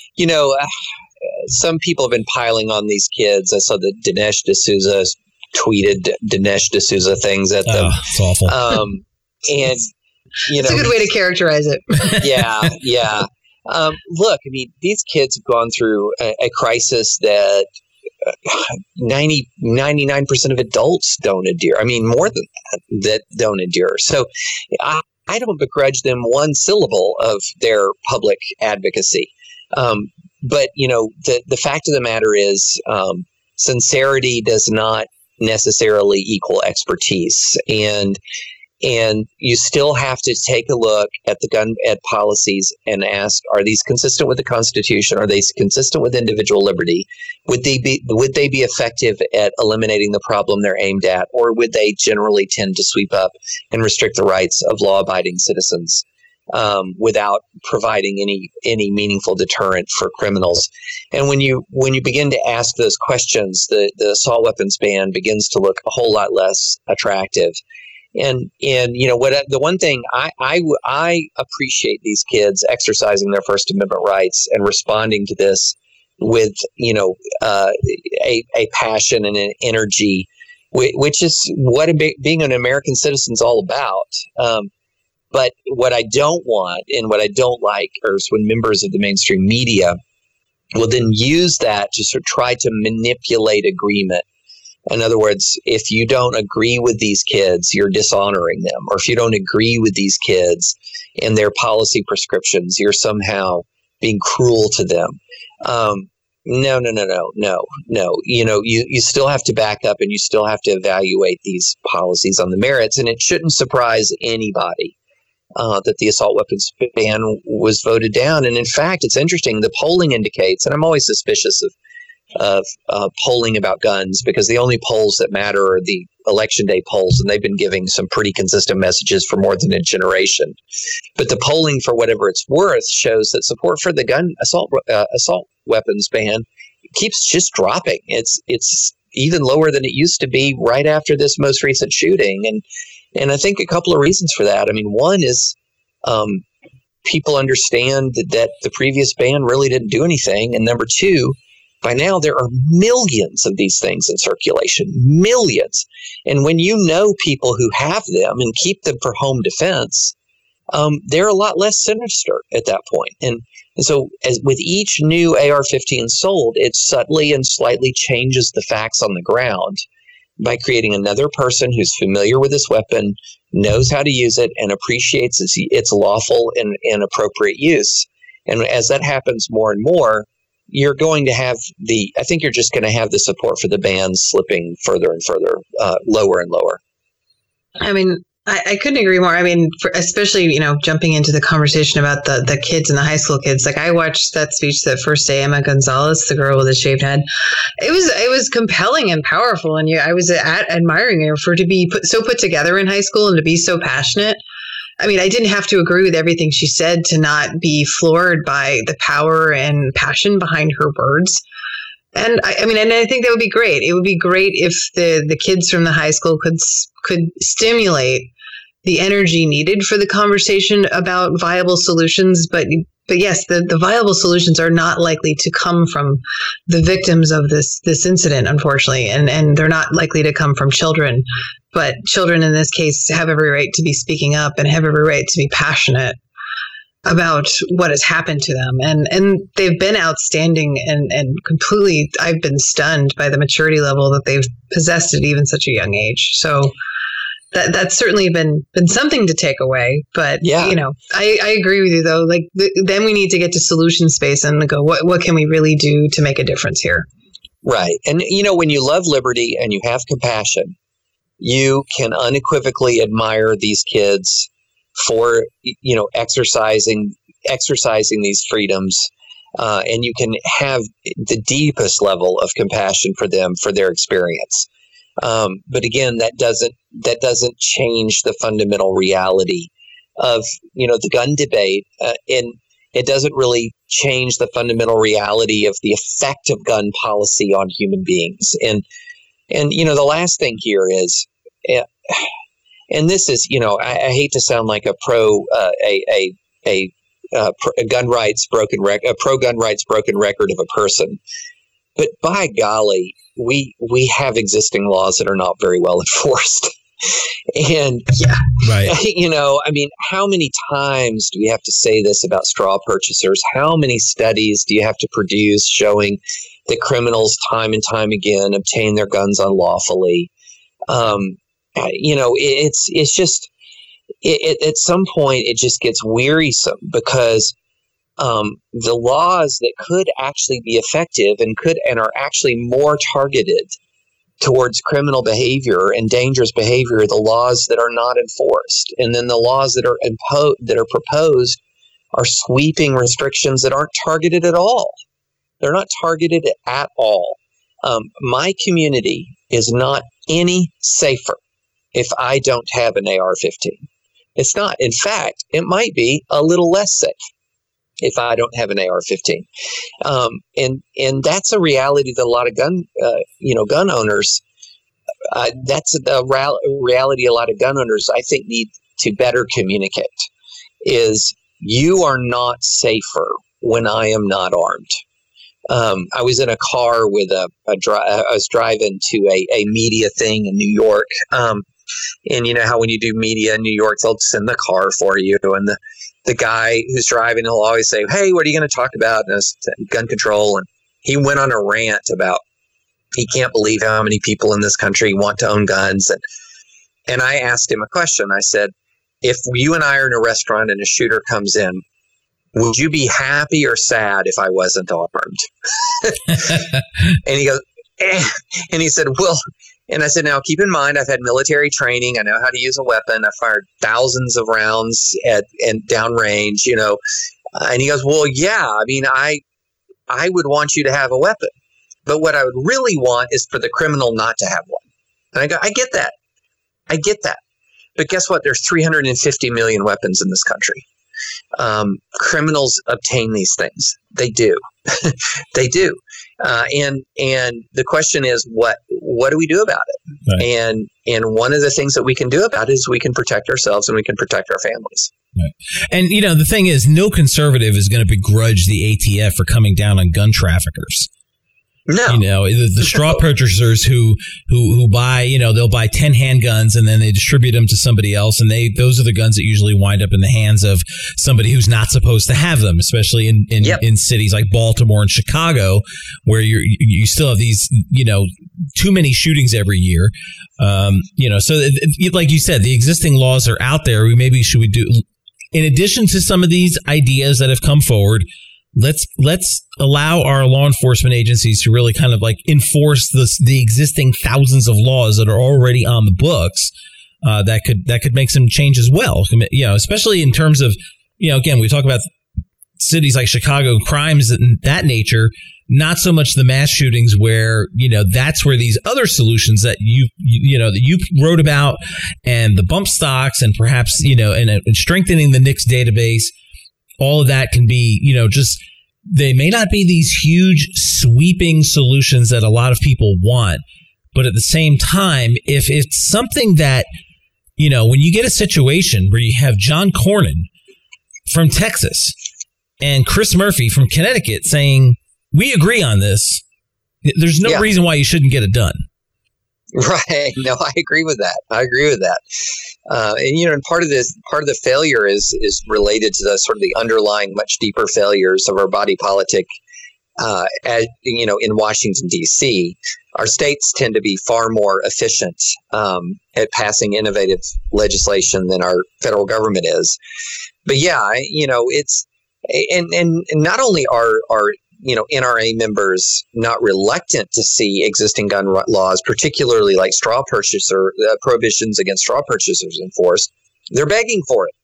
some people have been piling on these kids. I saw that Dinesh D'Souza tweeted Dinesh D'Souza things at them. It's awful. And it's a good way to characterize it. Yeah. Look, I mean, these kids have gone through a crisis that 99% of adults don't endure. I mean, more than that don't endure. So I don't begrudge them one syllable of their public advocacy. But, the fact of the matter is, sincerity does not necessarily equal expertise, and you still have to take a look at the gun policies and ask, are these consistent with the Constitution? Are they consistent with individual liberty? Would they be effective at eliminating the problem they're aimed at, or would they generally tend to sweep up and restrict the rights of law-abiding citizens without providing any meaningful deterrent for criminals? And when you begin to ask those questions, the assault weapons ban begins to look a whole lot less attractive. And the one thing I appreciate these kids exercising their First Amendment rights and responding to this with a passion and an energy, which is what being an American citizen is all about. But what I don't want and what I don't like is when members of the mainstream media will then use that to sort of try to manipulate agreement. In other words, if you don't agree with these kids, you're dishonoring them. Or if you don't agree with these kids and their policy prescriptions, you're somehow being cruel to them. No. You still have to back up and you still have to evaluate these policies on the merits. And it shouldn't surprise anybody that the assault weapons ban was voted down. And in fact, it's interesting. The polling indicates, and I'm always suspicious of polling about guns, because the only polls that matter are the election day polls, and they've been giving some pretty consistent messages for more than a generation. But the polling, for whatever it's worth, shows that support for the gun assault weapons ban keeps just dropping. It's even lower than it used to be right after this most recent shooting, and I think a couple of reasons for that. I mean, one is people understand that the previous ban really didn't do anything, and number two, by now, there are millions of these things in circulation, millions. And when you know people who have them and keep them for home defense, they're a lot less sinister at that point. And so as with each new AR-15 sold, it subtly and slightly changes the facts on the ground by creating another person who's familiar with this weapon, knows how to use it, and appreciates its lawful and appropriate use. And as that happens more and more, you're going to have I think you're just going to have the support for the ban slipping further and further, lower and lower. I mean, I couldn't agree more. I mean, especially, jumping into the conversation about the kids and the high school kids. Like, I watched that speech that first day, Emma Gonzalez, the girl with the shaved head. It was compelling and powerful. And I was admiring her for to be so put together in high school and to be so passionate. I mean, I didn't have to agree with everything she said to not be floored by the power and passion behind her words. And I think that would be great. It would be great if the kids from the high school could stimulate the energy needed for the conversation about viable solutions. But yes, the viable solutions are not likely to come from the victims of this incident, unfortunately, and they're not likely to come from children. But children in this case have every right to be speaking up and have every right to be passionate about what has happened to them. And they've been outstanding and completely, I've been stunned by the maturity level that they've possessed at even such a young age. So that's certainly been something to take away. But, yeah. I agree with you, though. Like, then we need to get to solution space and go, what can we really do to make a difference here? Right. And, when you love liberty and you have compassion, you can unequivocally admire these kids for, exercising these freedoms. And you can have the deepest level of compassion for them, for their experience. But again, that doesn't change the fundamental reality of, the gun debate. And it doesn't really change the fundamental reality of the effect of gun policy on human beings. And the last thing here is, and this is, I hate to sound like a pro gun rights broken record of a person, but by golly, we have existing laws that are not very well enforced. And yeah, right. How many times do we have to say this about straw purchasers? How many studies do you have to produce showing that criminals time and time again obtain their guns unlawfully? It's just at some point it just gets wearisome because the laws that could actually be effective and are actually more targeted towards criminal behavior and dangerous behavior, the laws that are not enforced, and then the laws that are proposed are sweeping restrictions that aren't targeted at all. They're not targeted at all. My community is not any safer if I don't have an AR-15. It's not. In fact, it might be a little less safe if I don't have an AR-15. And that's a reality that a lot of gun owners, that's the reality a lot of gun owners, I think, need to better communicate, is you are not safer when I am not armed. I was in a car with I was driving to a media thing in New York. And you know how when you do media in New York, they'll send the car for you. And the guy who's driving, he'll always say, "Hey, what are you going to talk about?" And it's gun control. And he went on a rant about he can't believe how many people in this country want to own guns. And I asked him a question. I said, if you and I are in a restaurant and a shooter comes in, would you be happy or sad if I wasn't armed? And he goes, and he said, well, and I said, now keep in mind, I've had military training. I know how to use a weapon. I fired thousands of rounds at downrange, And he goes, well, yeah, I mean, I would want you to have a weapon. But what I would really want is for the criminal not to have one. And I go, I get that. But guess what? There's 350 million weapons in this country. Criminals obtain these things. They do. They do. And the question is, what do we do about it? Right. And one of the things that we can do about it is we can protect ourselves and we can protect our families. Right. And, the thing is, no conservative is going to begrudge the ATF for coming down on gun traffickers. No. The straw purchasers who buy, they'll buy 10 handguns and then they distribute them to somebody else. And those are the guns that usually wind up in the hands of somebody who's not supposed to have them, especially in cities like Baltimore and Chicago, where you still have these, too many shootings every year. So like you said, the existing laws are out there. Should we do, in addition to some of these ideas that have come forward, let's allow our law enforcement agencies to really kind of like enforce the existing thousands of laws that are already on the books that could make some change as well. Especially in terms of, again, we talk about cities like Chicago, crimes and that nature, not so much the mass shootings where, that's where these other solutions that that you wrote about and the bump stocks and perhaps, and strengthening the NICS database. All of that can be, they may not be these huge sweeping solutions that a lot of people want. But at the same time, if it's something that, when you get a situation where you have John Cornyn from Texas and Chris Murphy from Connecticut saying, we agree on this, there's no reason why you shouldn't get it done. Right. No, I agree with that. And part of the failure is related to the sort of the underlying, much deeper failures of our body politic. In Washington, D.C., our states tend to be far more efficient at passing innovative legislation than our federal government is. But it's and not only are NRA members not reluctant to see existing gun laws, particularly like straw purchaser prohibitions against straw purchasers enforced. They're begging for it.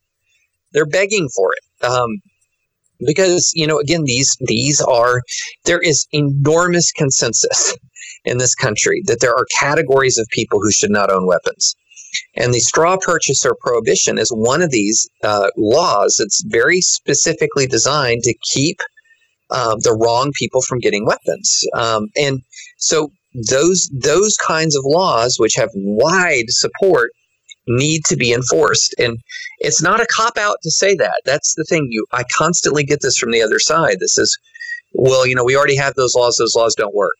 Because again, there is enormous consensus in this country that there are categories of people who should not own weapons. And the straw purchaser prohibition is one of these laws that's very specifically designed to keep the wrong people from getting weapons. And so those kinds of laws, which have wide support, need to be enforced. And it's not a cop-out to say that. That's the thing. I constantly get this from the other side. This is, well, we already have those laws. Those laws don't work.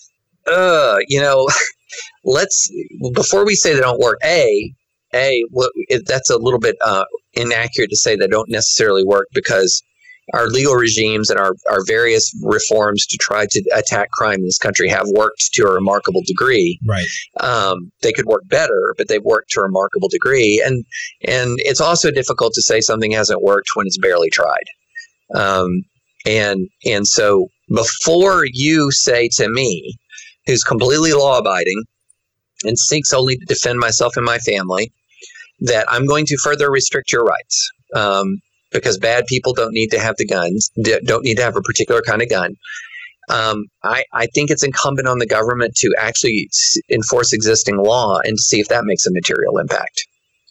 Let's, before we say they don't work, that's a little bit inaccurate to say they don't necessarily work, because our legal regimes and our various reforms to try to attack crime in this country have worked to a remarkable degree. Right. They could work better, but they've worked to a remarkable degree. And it's also difficult to say something hasn't worked when it's barely tried. And so before you say to me, who's completely law-abiding and seeks only to defend myself and my family, that I'm going to further restrict your rights, because bad people don't need to have the guns, don't need to have a particular kind of gun. I think it's incumbent on the government to actually enforce existing law and see if that makes a material impact.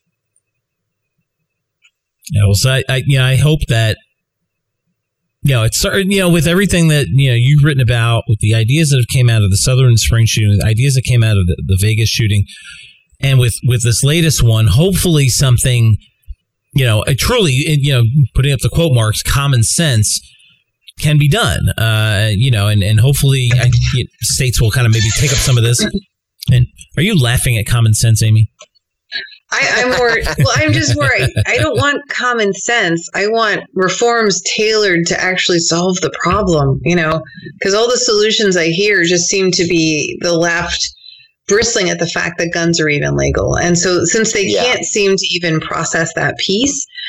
Yeah, well, so I hope that, it's, with everything that, you've written about, with the ideas that have came out of the Southern Spring shooting, the ideas that came out of the Vegas shooting, and with this latest one, hopefully something, truly, putting up the quote marks, common sense can be done, and hopefully states will kind of maybe take up some of this. And are you laughing at common sense, Amy? I'm just worried. I don't want common sense. I want reforms tailored to actually solve the problem, because all the solutions I hear just seem to be the left bristling at the fact that guns are even legal. And so since they can't seem to even process that piece,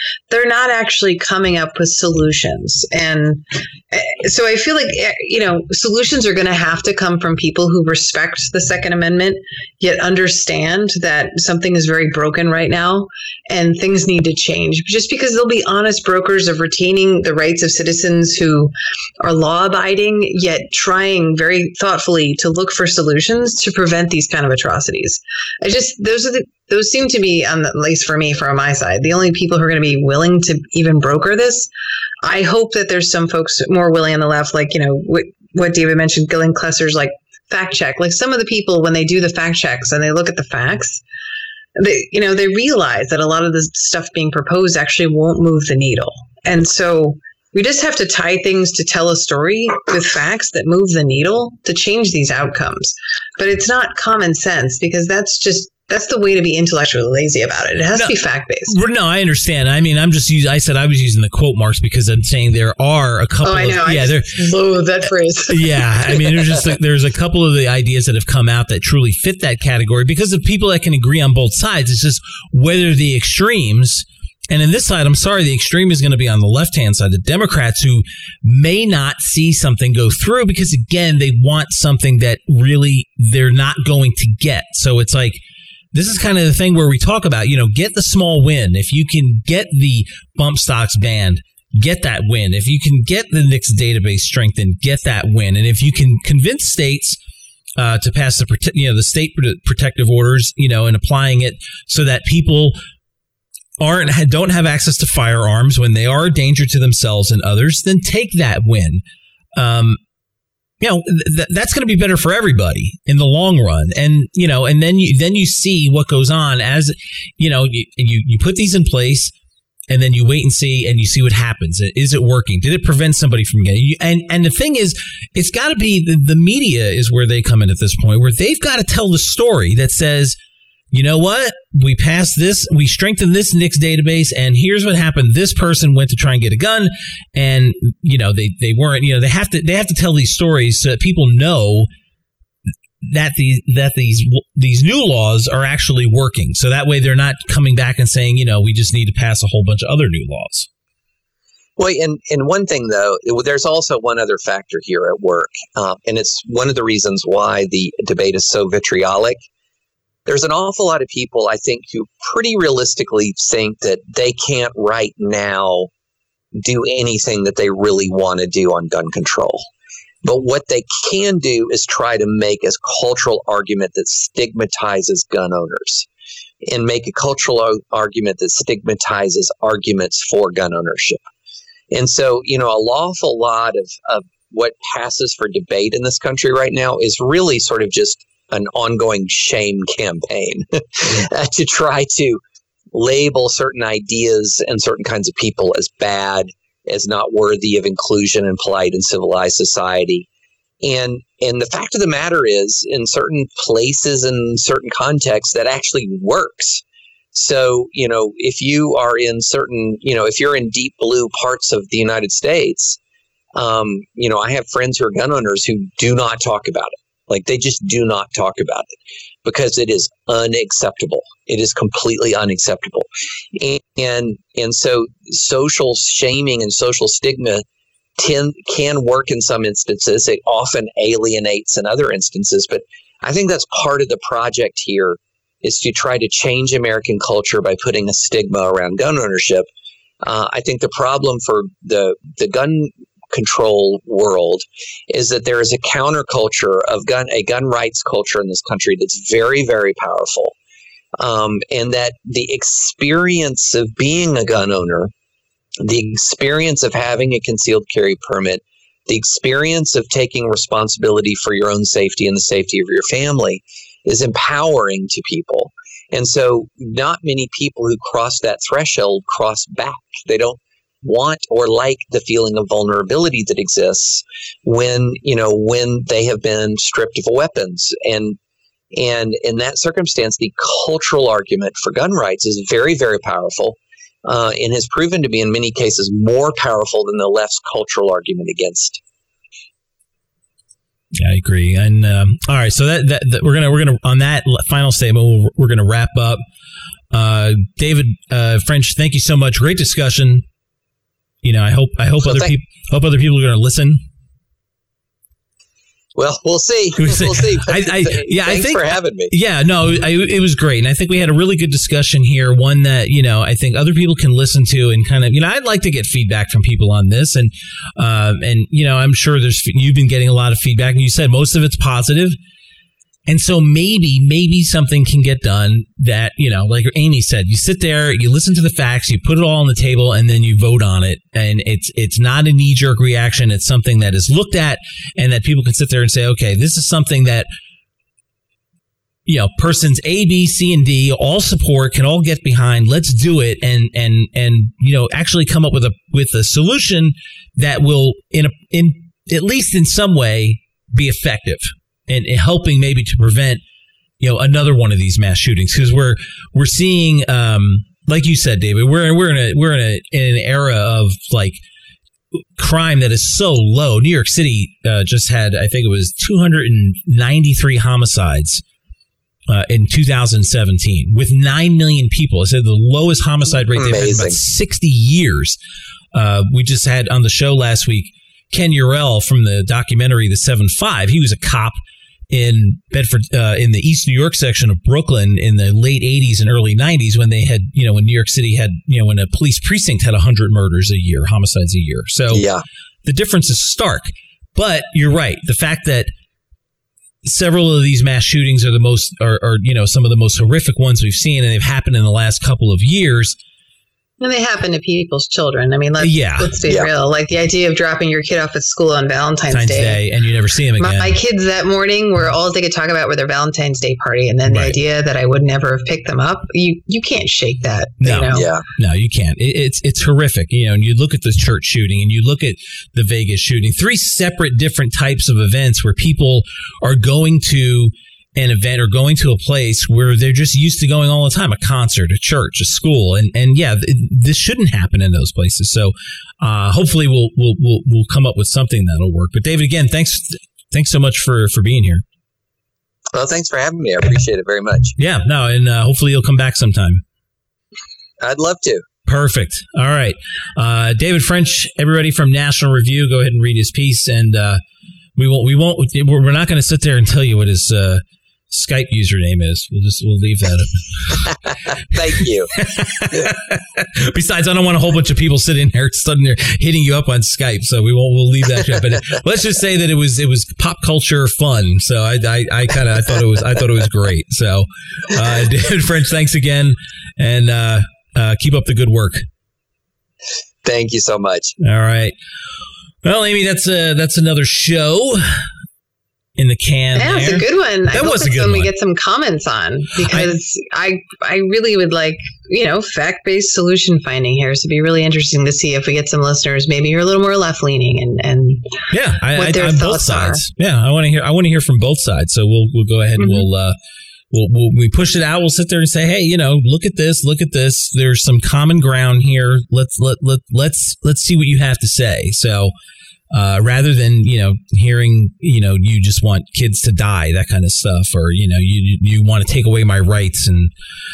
they're not actually coming up with solutions. And so I feel like, solutions are going to have to come from people who respect the Second Amendment, yet understand that something is very broken right now and things need to change. Just because they'll be honest brokers of retaining the rights of citizens who are law-abiding, yet trying very thoughtfully to look for solutions to prevent these kind of atrocities. Those seem to be, at least for me, from my side, the only people who are going to be willing to even broker this. I hope that there's some folks more willing on the left, like, what David mentioned, Gillian Klesser's like fact check. Like some of the people, when they do the fact checks and they look at the facts, they realize that a lot of the stuff being proposed actually won't move the needle. And so we just have to tie things to tell a story with facts that move the needle to change these outcomes. But it's not common sense, because that's the way to be intellectually lazy about it. It has to be fact-based. No, I understand. I mean, I said I was using the quote marks because I'm saying there are a couple I know. I loathe that phrase. Yeah. I mean, there's a couple of the ideas that have come out that truly fit that category because of people that can agree on both sides. It's just whether the extremes, and in this side, I'm sorry, the extreme is going to be on the left-hand side, the Democrats who may not see something go through because, again, they want something that really they're not going to get. So it's like, this is kind of the thing where we talk about, get the small win. If you can get the bump stocks banned, get that win. If you can get the NICS database strengthened, get that win. And if you can convince states to pass the state protective orders, and applying it so that people don't have access to firearms when they are a danger to themselves and others, then take that win. That's going to be better for everybody in the long run. And, and then you see what goes on as, you put these in place and then you wait and see, and you see what happens. Is it working? Did it prevent somebody from getting, and the thing is, it's got to be the media is where they come in at this point, where they've got to tell the story that says, you know what? We passed this, we strengthened this NICS database, and here's what happened. This person went to try and get a gun, and they weren't. They have to tell these stories so that people know that these new laws are actually working. So that way they're not coming back and saying, we just need to pass a whole bunch of other new laws. Well, and one thing, though, there's also one other factor here at work, and it's one of the reasons why the debate is so vitriolic. There's an awful lot of people, I think, who pretty realistically think that they can't right now do anything that they really want to do on gun control. But what they can do is try to make a cultural argument that stigmatizes gun owners and make a cultural argument that stigmatizes arguments for gun ownership. And so, a lawful lot of what passes for debate in this country right now is really sort of just an ongoing shame campaign to try to label certain ideas and certain kinds of people as bad, as not worthy of inclusion in polite and civilized society. And the fact of the matter is, in certain places and certain contexts, that actually works. So, if you are in certain, if you're in deep blue parts of the United States, I have friends who are gun owners who do not talk about it. Like, they just do not talk about it because it is unacceptable. It is completely unacceptable. And so social shaming and social stigma can work in some instances. It often alienates in other instances. But I think that's part of the project here, is to try to change American culture by putting a stigma around gun ownership. I think the problem for the gun control world is that there is a counterculture of a gun rights culture in this country that's very, very powerful. And that the experience of being a gun owner, the experience of having a concealed carry permit, the experience of taking responsibility for your own safety and the safety of your family is empowering to people. And so not many people who cross that threshold cross back. They don't want or like the feeling of vulnerability that exists when they have been stripped of weapons. And in that circumstance, the cultural argument for gun rights is very, very powerful, and has proven to be in many cases more powerful than the left's cultural argument against. Yeah, I agree. And all right, so that we're gonna on that final statement, we're gonna wrap up. David French, thank you so much. Great discussion. I hope other people are going to listen. Well, we'll see. We'll see. Thanks for having me. Yeah, no, it was great. And I think we had a really good discussion here. One that, I think other people can listen to and kind of, I'd like to get feedback from people on this. And I'm sure you've been getting a lot of feedback. And you said most of it's positive. And so maybe something can get done that, like Amy said, you sit there, you listen to the facts, you put it all on the table, and then you vote on it. And it's not a knee-jerk reaction. It's something that is looked at and that people can sit there and say, okay, this is something that, persons A, B, C, and D all support, can all get behind. Let's do it and actually come up with a solution that will, at least in some way, be effective. And helping maybe to prevent, another one of these mass shootings, because we're seeing, like you said, David, we're in an era of like crime that is so low. New York City just had, I think it was 293 homicides in 2017 with 9 million people. I said the lowest homicide rate they've had in about 60 years. We just had on the show last week Ken Urell from the documentary The 7-5. He was a cop in Bedford, in the East New York section of Brooklyn in the late 80s and early 90s when they had, when New York City had, when a police precinct had 100 murders a year, homicides a year. So the difference is stark. But you're right. The fact that several of these mass shootings are some of the most horrific ones we've seen, and they've happened in the last couple of years. And they happen to people's children. I mean, let's be real. Like the idea of dropping your kid off at school on Valentine's Day. And you never see him again. My kids that morning were all they could talk about were their Valentine's Day party. And then the idea that I would never have picked them up, you can't shake that. No, no, you can't. It's horrific. And you look at the church shooting and you look at the Vegas shooting, 3 separate different types of events where people are going to an event or going to a place where they're just used to going all the time, a concert, a church, a school. And this shouldn't happen in those places. So hopefully we'll come up with something that'll work. But David, again, thanks so much for being here. Well, thanks for having me. I appreciate it very much. Yeah, no, and hopefully you'll come back sometime. I'd love to. Perfect. All right. David French, everybody from National Review, go ahead and read his piece. And we're not going to sit there and tell you what his Skype username is. We'll leave that up. Thank you. Besides, I don't want a whole bunch of people sitting there hitting you up on Skype, so we'll leave that. But let's just say that it was pop culture fun. So I thought it was great. So David French, thanks again, and keep up the good work. Thank you so much. All right. Well, Amy, that's another show in the can. Yeah, it's a good one. That was a good one. We get some comments on, because I really would like, fact-based solution finding here. So it'd be really interesting to see if we get some listeners. Maybe you're a little more left-leaning and what their thoughts are. Yeah, I want to hear from both sides. So we'll go ahead and we push it out. We'll sit there and say, hey, look at this. There's some common ground here. Let's see what you have to say. So. Rather than, hearing, you just want kids to die, that kind of stuff, or, you want to take away my rights. And,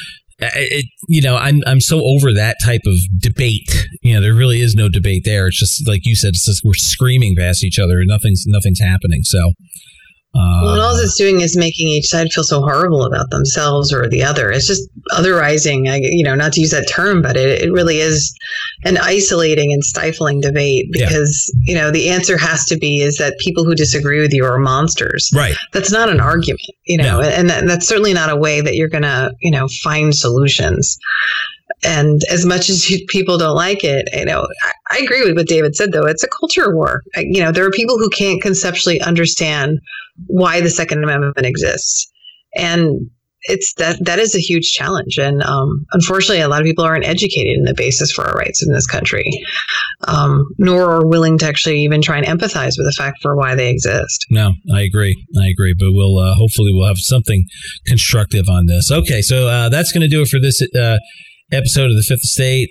I'm so over that type of debate. There really is no debate there. It's just like you said, it's just we're screaming past each other and nothing's happening. So. And all it's doing is making each side feel so horrible about themselves or the other. It's just otherizing, not to use that term, but it really is an isolating and stifling debate because, the answer has to be is that people who disagree with you are monsters. Right. That's not an argument, no. And that's certainly not a way that you're going to, find solutions. And as much as people don't like it, I agree with what David said, though. It's a culture war. There are people who can't conceptually understand why the Second Amendment exists. And it's that is a huge challenge. And unfortunately, a lot of people aren't educated in the basis for our rights in this country, nor are willing to actually even try and empathize with the fact for why they exist. No, I agree. But we'll hopefully we'll have something constructive on this. Okay, so that's going to do it for this episode of The Fifth Estate.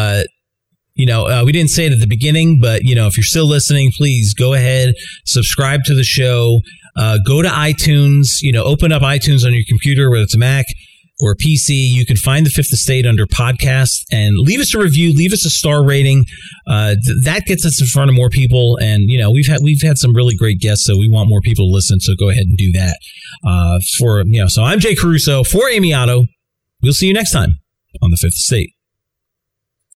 We didn't say it at the beginning, but if you're still listening, please go ahead, subscribe to the show, go to iTunes, open up iTunes on your computer, whether it's a Mac, or PC, you can find the Fifth Estate under podcast and leave us a review, leave us a star rating. That gets us in front of more people. And, we've had some really great guests, so we want more people to listen. So go ahead and do that. So I'm Jay Caruso for Amy Otto. We'll see you next time on the Fifth Estate.